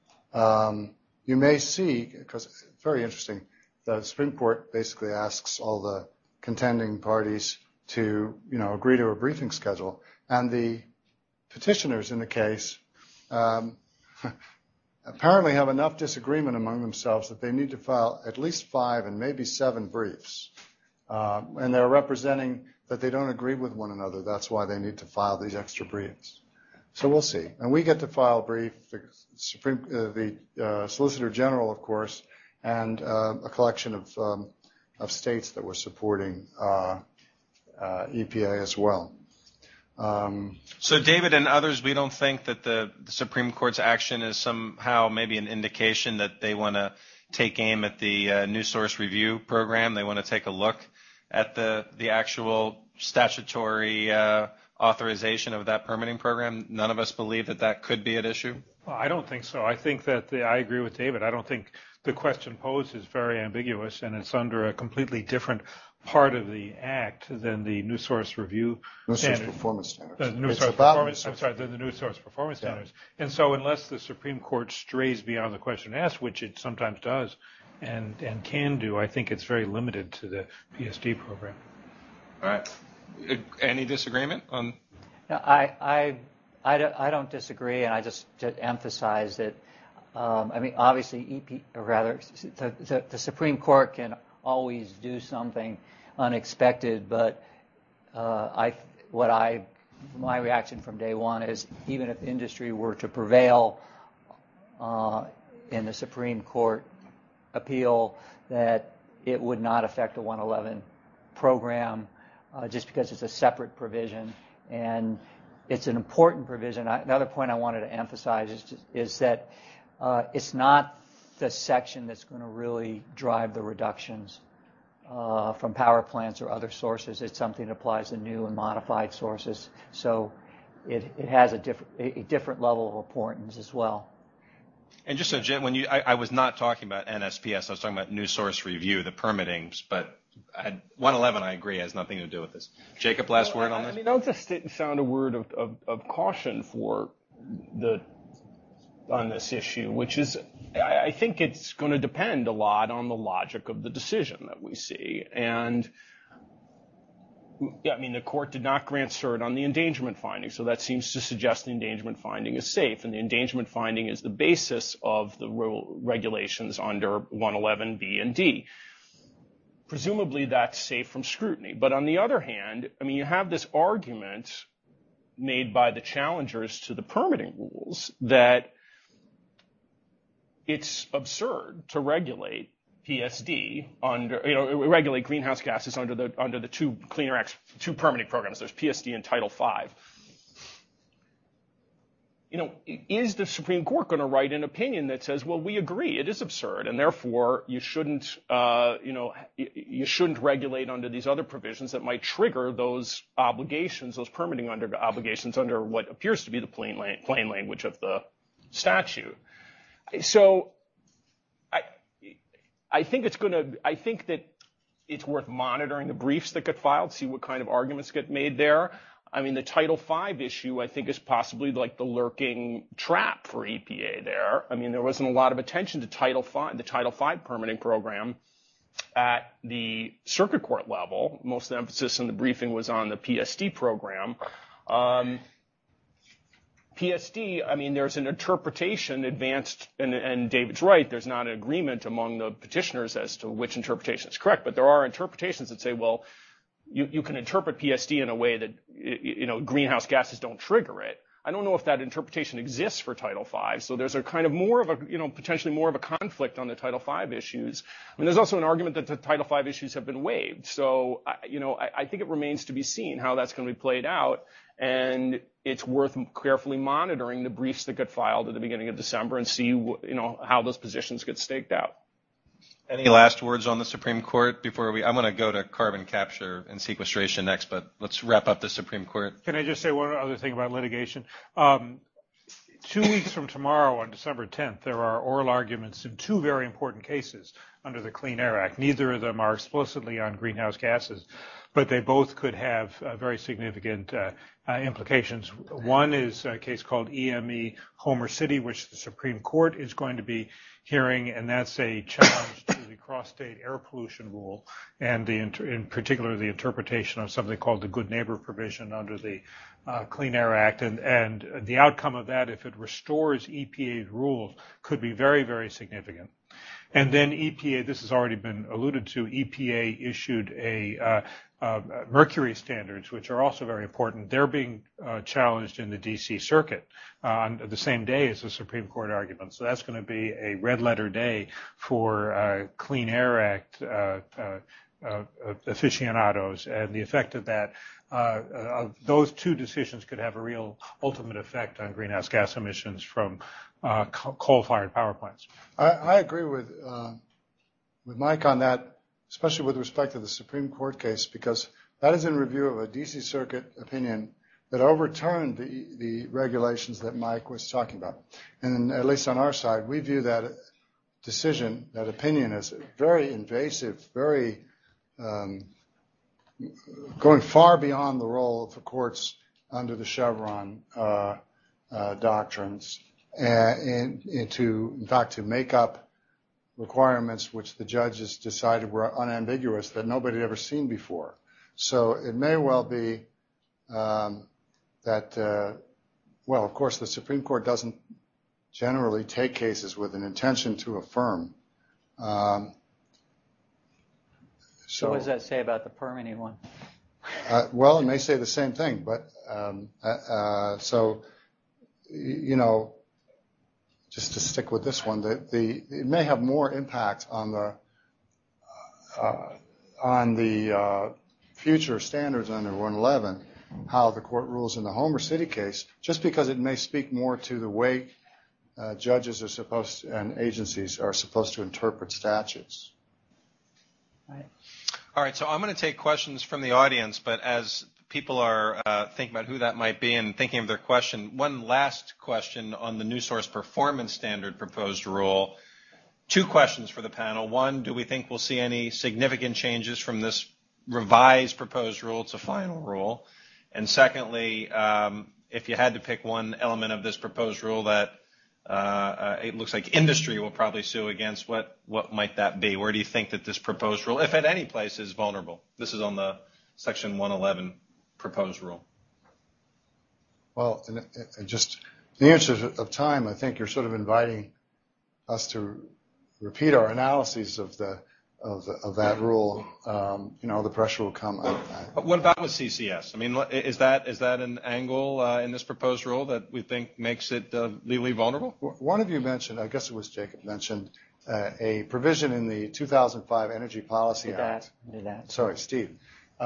[SPEAKER 5] to. You may see, because it's very interesting, the Supreme Court basically asks all the contending parties to, agree to a briefing schedule, and the petitioners in the case apparently have enough disagreement among themselves that they need to file at least 5 and maybe 7 briefs, and they're representing that they don't agree with one another. That's why they need to file these extra briefs. So we'll see. And we get to file a brief, the Solicitor General, of course, and a collection of states that were supporting EPA as well.
[SPEAKER 3] So David and others, we don't think that the Supreme Court's action is somehow maybe an indication that they want to take aim at the new source review program. They want to take a look at the actual statutory authorization of that permitting program. None of us believe that could be at issue.
[SPEAKER 4] Well, I don't think so. I think that I agree with David. I don't think the question posed is very ambiguous, and it's under a completely different part of the Act than the new source review standards.
[SPEAKER 5] New source performance standards.
[SPEAKER 4] The new source performance standards. And so unless the Supreme Court strays beyond the question asked, which it sometimes does and can do, I think it's very limited to the PSD program.
[SPEAKER 3] All right. Any disagreement on?
[SPEAKER 6] No, I don't disagree, and I just to emphasize that. Obviously, the Supreme Court can always do something unexpected, but my reaction from day one is, even if industry were to prevail in the Supreme Court appeal, that it would not affect the 111 program, just because it's a separate provision, and it's an important provision. Another point I wanted to emphasize is that it's not the section that's going to really drive the reductions from power plants or other sources. It's something that applies to new and modified sources. So it has a different level of importance as well.
[SPEAKER 3] And just so, Jim, I was not talking about NSPS. I was talking about new source review, the permitting. But At 111, I agree, has nothing to do with this. Jacob, last word on this?
[SPEAKER 7] I mean, I'll just sound a word of caution on this issue, which is I think it's going to depend a lot on the logic of the decision that we see. And I mean, the court did not grant cert on the endangerment finding, so that seems to suggest the endangerment finding is safe. And the endangerment finding is the basis of the regulations under 111B and D. Presumably that's safe from scrutiny. But on the other hand, I mean, you have this argument made by the challengers to the permitting rules that it's absurd to regulate PSD regulate greenhouse gases under the two Clean Air Act, two permitting programs. There's PSD and Title V. Is the Supreme Court going to write an opinion that says, well, we agree, it is absurd, and therefore you shouldn't regulate under these other provisions that might trigger those obligations, those permitting obligations under what appears to be the plain language of the statute. So I think that it's worth monitoring the briefs that get filed, see what kind of arguments get made there. I mean, the Title V issue, I think, is possibly like the lurking trap for EPA there. I mean, there wasn't a lot of attention to the Title V permitting program at the circuit court level. Most of the emphasis in the briefing was on the PSD program. PSD, I mean, there's an interpretation advanced, and David's right, there's not an agreement among the petitioners as to which interpretation is correct, but there are interpretations that say, well, you can interpret PSD in a way that, greenhouse gases don't trigger it. I don't know if that interpretation exists for Title V, so there's a kind of potentially more of a conflict on the Title V issues. I mean, there's also an argument that the Title V issues have been waived, so, I think it remains to be seen how that's going to be played out. And it's worth carefully monitoring the briefs that get filed at the beginning of December and see, how those positions get staked out.
[SPEAKER 3] Any last words on the Supreme Court before I'm going to go to carbon capture and sequestration next, but let's wrap up the Supreme Court.
[SPEAKER 4] Can I just say one other thing about litigation? 2 weeks from tomorrow, on December 10th, there are oral arguments in two very important cases under the Clean Air Act. Neither of them are explicitly on greenhouse gases, but they both could have very significant implications. One is a case called EME Homer City, which the Supreme Court is going to be hearing, and that's a challenge to the cross-state air pollution rule, and in particular the interpretation of something called the Good Neighbor provision under the Clean Air Act, and the outcome of that, if it restores EPA's rules, could be very, very significant. And then EPA, this has already been alluded to, EPA issued mercury standards, which are also very important. They're being challenged in the D.C. Circuit on the same day as the Supreme Court argument. So that's going to be a red letter day for Clean Air Act aficionados, and the effect of that, those two decisions could have a real ultimate effect on greenhouse gas emissions from coal-fired power plants.
[SPEAKER 5] I agree with Mike on that, especially with respect to the Supreme Court case, because that is in review of a D.C. Circuit opinion that overturned the regulations that Mike was talking about. And at least on our side, we view that decision, that opinion, as very invasive, very going far beyond the role of the courts under the Chevron doctrines, and in fact, to make up requirements which the judges decided were unambiguous that nobody had ever seen before. So it may well be that, well, of course, the Supreme Court doesn't generally take cases with an intention to affirm.
[SPEAKER 6] So what does that say about the permitting one?
[SPEAKER 5] Well, it may say the same thing, but just to stick with this one, it may have more impact on the future standards under 111, how the court rules in the Homer City case, just because it may speak more to the way judges are supposed to, and agencies are supposed to interpret statutes.
[SPEAKER 6] Right.
[SPEAKER 3] All right, so I'm going to take questions from the audience, but as people are thinking about who that might be and thinking of their question, one last question on the new source performance standard proposed rule. Two questions for the panel. One, do we think we'll see any significant changes from this revised proposed rule to final rule? And secondly, if you had to pick one element of this proposed rule that it looks like industry will probably sue against, what might that be? Where do you think that this proposed rule, if at any place, is vulnerable? This is on the Section 111 proposed rule.
[SPEAKER 5] Well, just in the interest of time, I think you're sort of inviting us to repeat our analyses of that rule. The pressure will come.
[SPEAKER 3] What about with CCS? I mean, is that an angle in this proposed rule that we think makes it legally vulnerable?
[SPEAKER 5] One of you mentioned, I guess it was Jacob, mentioned a provision in the 2005 Energy Policy Act. Sorry, Steve.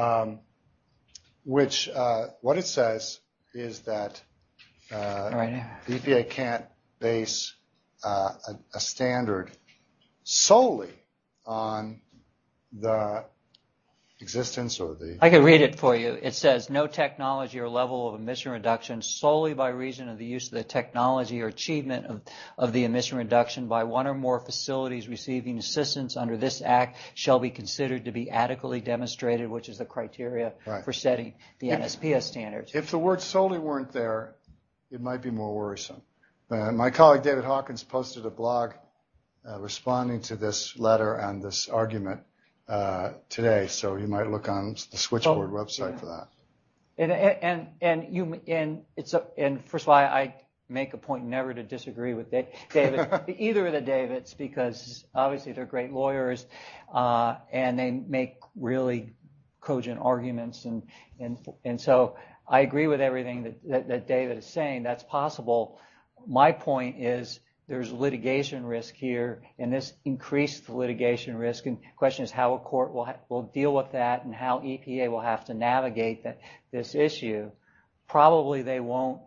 [SPEAKER 5] Which what it says is that the EPA can't base a standard solely on the existence or the...
[SPEAKER 6] I could read it for you. It says, no technology or level of emission reduction solely by reason of the use of the technology or achievement of the emission reduction by one or more facilities receiving assistance under this act shall be considered to be adequately demonstrated, which is the criteria for setting the NSPS standards.
[SPEAKER 5] If the word solely weren't there, it might be more worrisome. My colleague David Hawkins posted a blog responding to this letter and this argument today, so you might look on the Switchboard website for that. And
[SPEAKER 6] first of all, I make a point never to disagree with David, either of the Davids, because obviously they're great lawyers and they make really cogent arguments, and so I agree with everything that David is saying. That's possible. My point is, there's litigation risk here, and this increased the litigation risk. And the question is how a court will deal with that, and how EPA will have to navigate this issue. Probably they won't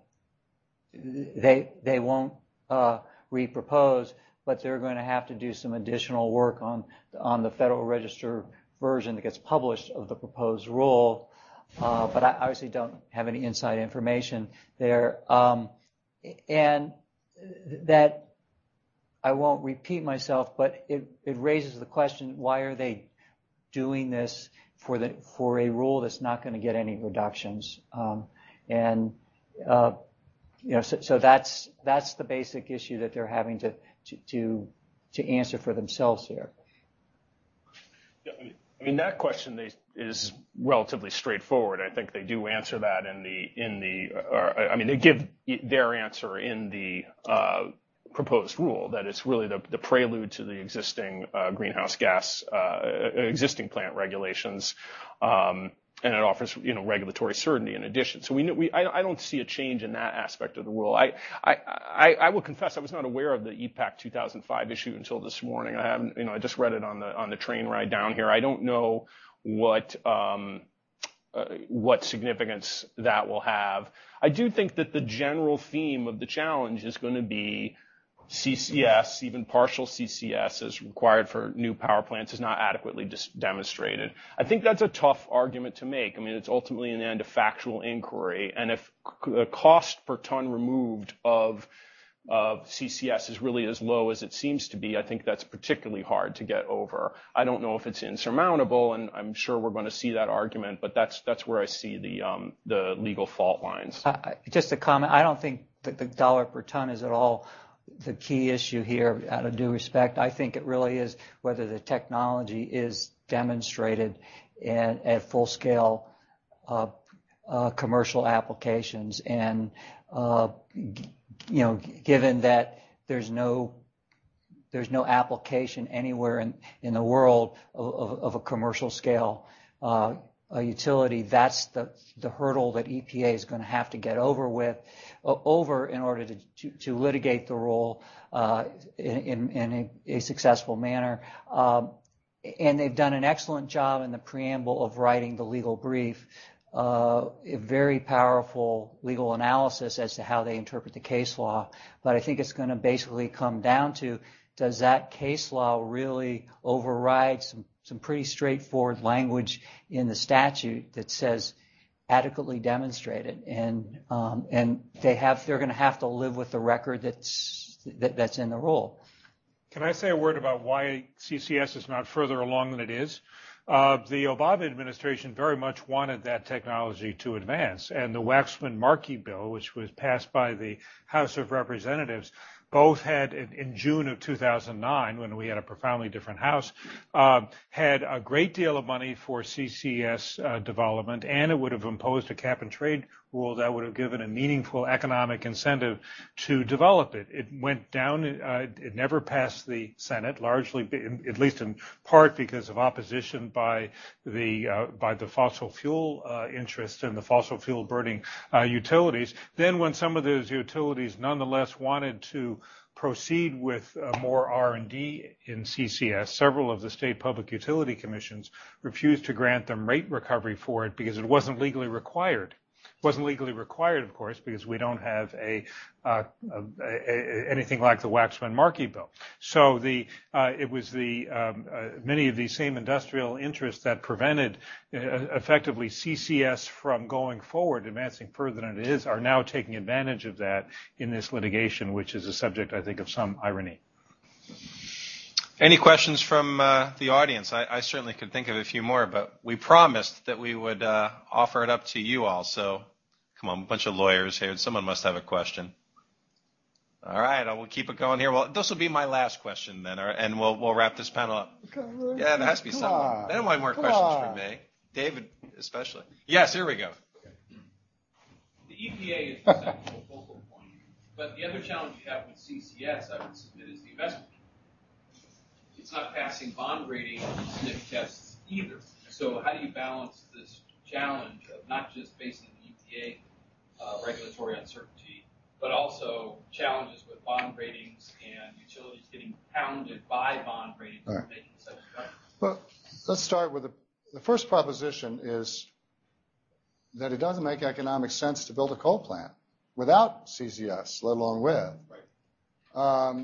[SPEAKER 6] repropose, but they're going to have to do some additional work on the Federal Register version that gets published of the proposed rule. But I obviously don't have any inside information there, and that. I won't repeat myself, but it raises the question: why are they doing this for a rule that's not going to get any reductions? So that's the basic issue that they're having to answer for themselves here.
[SPEAKER 7] Yeah, I mean that question is relatively straightforward. I think they do answer that they give their answer in the proposed rule, that it's really the prelude to the existing greenhouse gas existing plant regulations, and it offers regulatory certainty in addition. So I don't see a change in that aspect of the rule. I will confess I was not aware of the EPAC 2005 issue until this morning. I haven't I just read it on the train ride down here. I don't know what significance that will have. I do think that the general theme of the challenge is going to be CCS, even partial CCS, as required for new power plants, is not adequately demonstrated. I think that's a tough argument to make. I mean, it's ultimately in the end a factual inquiry, and if the cost per ton removed of CCS is really as low as it seems to be, I think that's particularly hard to get over. I don't know if it's insurmountable, and I'm sure we're going to see that argument, but that's where I see the legal fault lines.
[SPEAKER 6] Just a comment: I don't think that the dollar per ton is at all the key issue here, out of due respect. I think it really is whether the technology is demonstrated at full-scale commercial applications, and given that there's no application anywhere in the world of a commercial scale a utility, that's the hurdle that EPA is going to have to get over in order to litigate the rule in a successful manner. And they've done an excellent job in the preamble of writing the legal brief, a very powerful legal analysis as to how they interpret the case law. But I think it's going to basically come down to, does that case law really override some pretty straightforward language in the statute that says adequately demonstrated, and they're going to have to live with the record that's in the rule.
[SPEAKER 4] Can I say a word about why CCS is not further along than it is? The Obama administration very much wanted that technology to advance, and the Waxman-Markey bill, which was passed by the House of Representatives, both had, in June of 2009, when we had a profoundly different House, had a great deal of money for CCS development, and it would have imposed a cap and trade rule that would have given a meaningful economic incentive to develop it. It went down. It never passed the Senate, largely, at least in part, because of opposition by the fossil fuel interests and the fossil fuel burning utilities. Then, when some of those utilities nonetheless wanted to proceed with more R&D in CCS, several of the state public utility commissions refused to grant them rate recovery for it because it wasn't legally required. It wasn't legally required, of course, because we don't have anything like the Waxman-Markey bill. So it was many of these same industrial interests that prevented effectively CCS from going forward, advancing further than it is, are now taking advantage of that in this litigation, which is a subject, I think, of some irony.
[SPEAKER 3] Any questions from the audience? I certainly could think of a few more, but we promised that we would offer it up to you all. So, come on, a bunch of lawyers here. Someone must have a question. All right, I will keep it going here. Well, this will be my last question then, and we'll wrap this panel up. Yeah, there has to be someone. They don't want more questions from me. David, especially. Yes, here we go.
[SPEAKER 8] The EPA is the central focal point, but the other challenge you have with CCS, I would submit, is the investment. It's not passing bond rating sniff tests either. So how do you balance this challenge of not just facing the EPA regulatory uncertainty, but also challenges with bond ratings and utilities getting pounded by bond ratings and making such cuts?
[SPEAKER 5] Well, let's start with the first proposition is that it doesn't make economic sense to build a coal plant without CCS, let alone with. Right.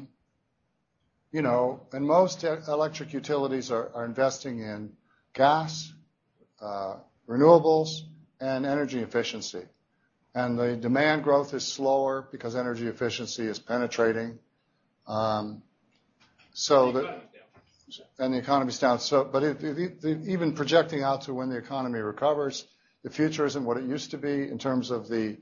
[SPEAKER 5] And most electric utilities are investing in gas, renewables, and energy efficiency. And the demand growth is slower because energy efficiency is penetrating. And the economy's down. But even projecting out to when the economy recovers, the future isn't what it used to be in terms of the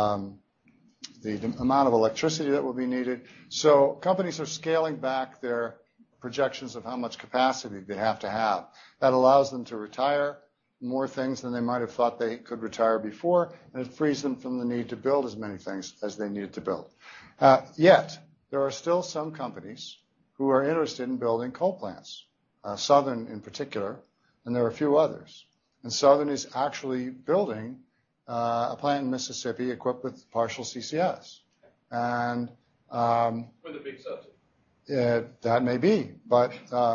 [SPEAKER 5] amount of electricity that will be needed. So companies are scaling back their projections of how much capacity they have to have. That allows them to retire more things than they might have thought they could retire before, and it frees them from the need to build as many things as they needed to build. Yet, there are still some companies who are interested in building coal plants, Southern in particular, and there are a few others. And Southern is actually building a plant in Mississippi equipped with partial CCS. And
[SPEAKER 8] with a big subsidy.
[SPEAKER 5] That may be, but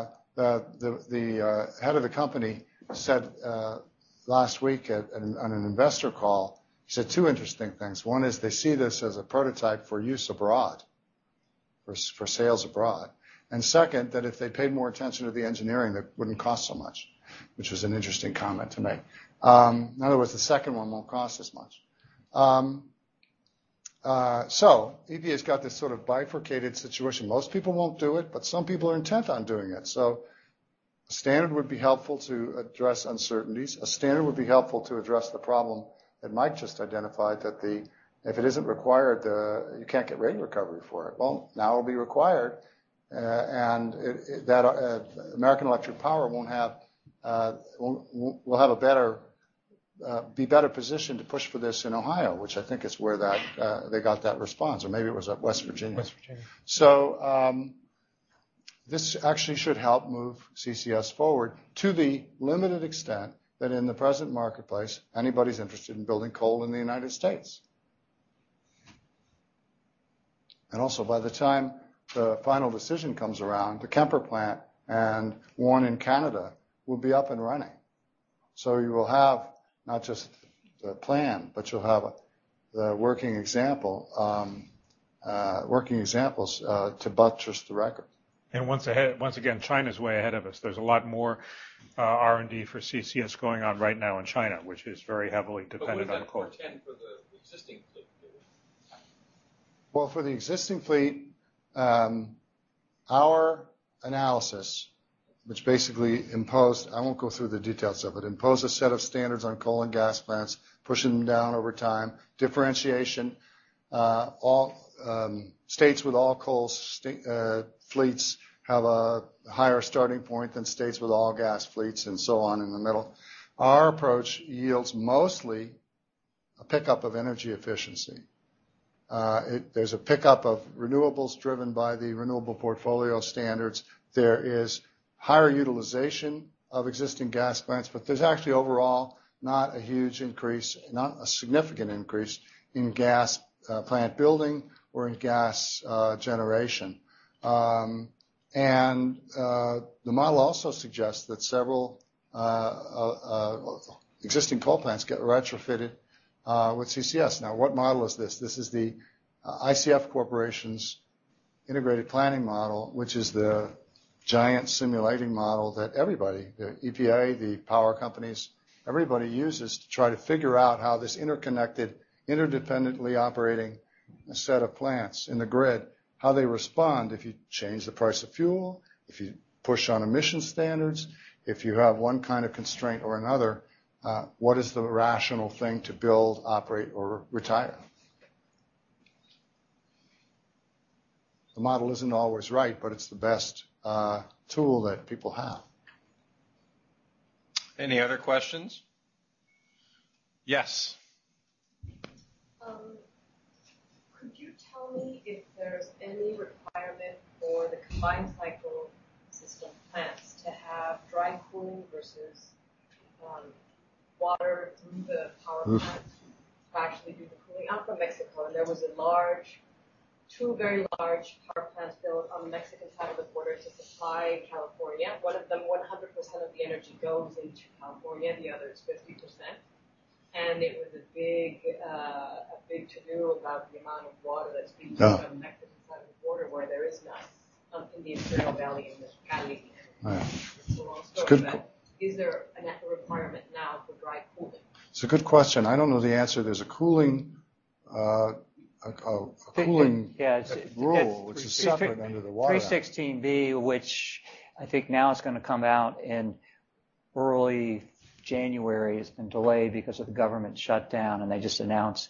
[SPEAKER 5] the head of the company said last week on an investor call, he said two interesting things. One is they see this as a prototype for use abroad, for sales abroad. And second, that if they paid more attention to the engineering, that wouldn't cost so much, which was an interesting comment to make. In other words, the second one won't cost as much. So EPA's got this sort of bifurcated situation. Most people won't do it, but some people are intent on doing it. So a standard would be helpful to address uncertainties. A standard would be helpful to address the problem that Mike just identified, that if it isn't required, you can't get rate recovery for it. Well, now it'll be required, and American Electric Power will have a better be better positioned to push for this in Ohio, which I think is where they got that response, or maybe it was at West Virginia.
[SPEAKER 4] West Virginia.
[SPEAKER 5] So this actually should help move CCS forward to the limited extent that in the present marketplace, anybody's interested in building coal in the United States. And also, by the time the final decision comes around, the Kemper plant and one in Canada will be up and running. So you will have not just the plan, but you'll have the working examples to buttress the record.
[SPEAKER 4] And once again, China's way ahead of us. There's a lot more R&D for CCS going on right now in China, which is very heavily dependent on coal.
[SPEAKER 8] But what does that portend for the existing fleet?
[SPEAKER 5] Well, for the existing fleet, our analysis, which basically imposed, I won't go through the details of it, imposed a set of standards on coal and gas plants, pushing them down over time, differentiation, all states with all coal fleets have a higher starting point than states with all gas fleets, and so on in the middle. Our approach yields mostly a pickup of energy efficiency. There's a pickup of renewables driven by the renewable portfolio standards. There is higher utilization of existing gas plants, but there's actually overall not a huge increase, not a significant increase in gas plant building or in gas generation. And the model also suggests that several existing coal plants get retrofitted with CCS. Now, what model is this? This is the ICF Corporation's integrated planning model, which is the giant simulating model that everybody, the EPA, the power companies, everybody uses to try to figure out how this interconnected, interdependently operating set of plants in the grid, how they respond if you change the price of fuel, if you push on emission standards, if you have one kind of constraint or another, what is the rational thing to build, operate, or retire? The model isn't always right, but it's the best tool that people have.
[SPEAKER 3] Any other questions? Yes.
[SPEAKER 9] Could you tell me if there's any requirement for the combined cycle system plants to have dry cooling versus water through the power plant to actually do the cooling? I'm from Mexico, and there was two very large power plants built on the Mexican side of the border to supply California. One of them, 100% of the energy goes into California. The other is 50%. And it was a big to-do about the amount of water that's being used on the Mexican side of the border, where there is none in the Imperial Valley in the Cali. It's a long story, but is there a requirement now for dry cooling?
[SPEAKER 5] It's a good question. I don't know the answer. There's a cooling rule, which is separate under the Water Act.
[SPEAKER 6] 316B, which I think now is going to come out in early January, has been delayed because of the government shutdown, and they just announced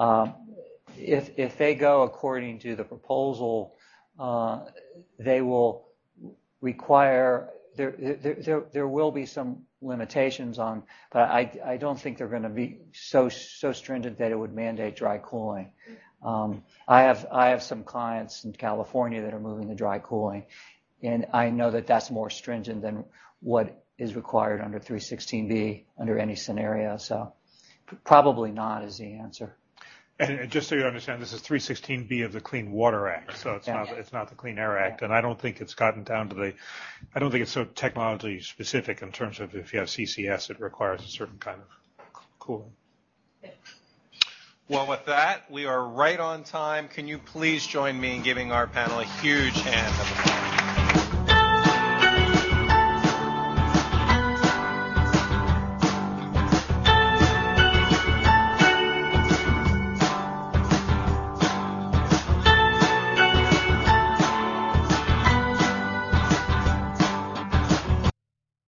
[SPEAKER 6] if they go according to the proposal, they will require there will be some limitations on, but I don't think they're going to be so stringent that it would mandate dry cooling. I have some clients in California that are moving to dry cooling, and I know that that's more stringent than what is required under 316B under any scenario. So probably not is the answer.
[SPEAKER 4] And just so you understand, this is 316B of the Clean Water Act, so it's not the Clean Air Act, and I don't think it's gotten down to I don't think it's so technology specific in terms of if you have CCS, it requires a certain kind of cooling.
[SPEAKER 3] Well, with that, we are right on time. Can you please join me in giving our panel a huge hand of applause?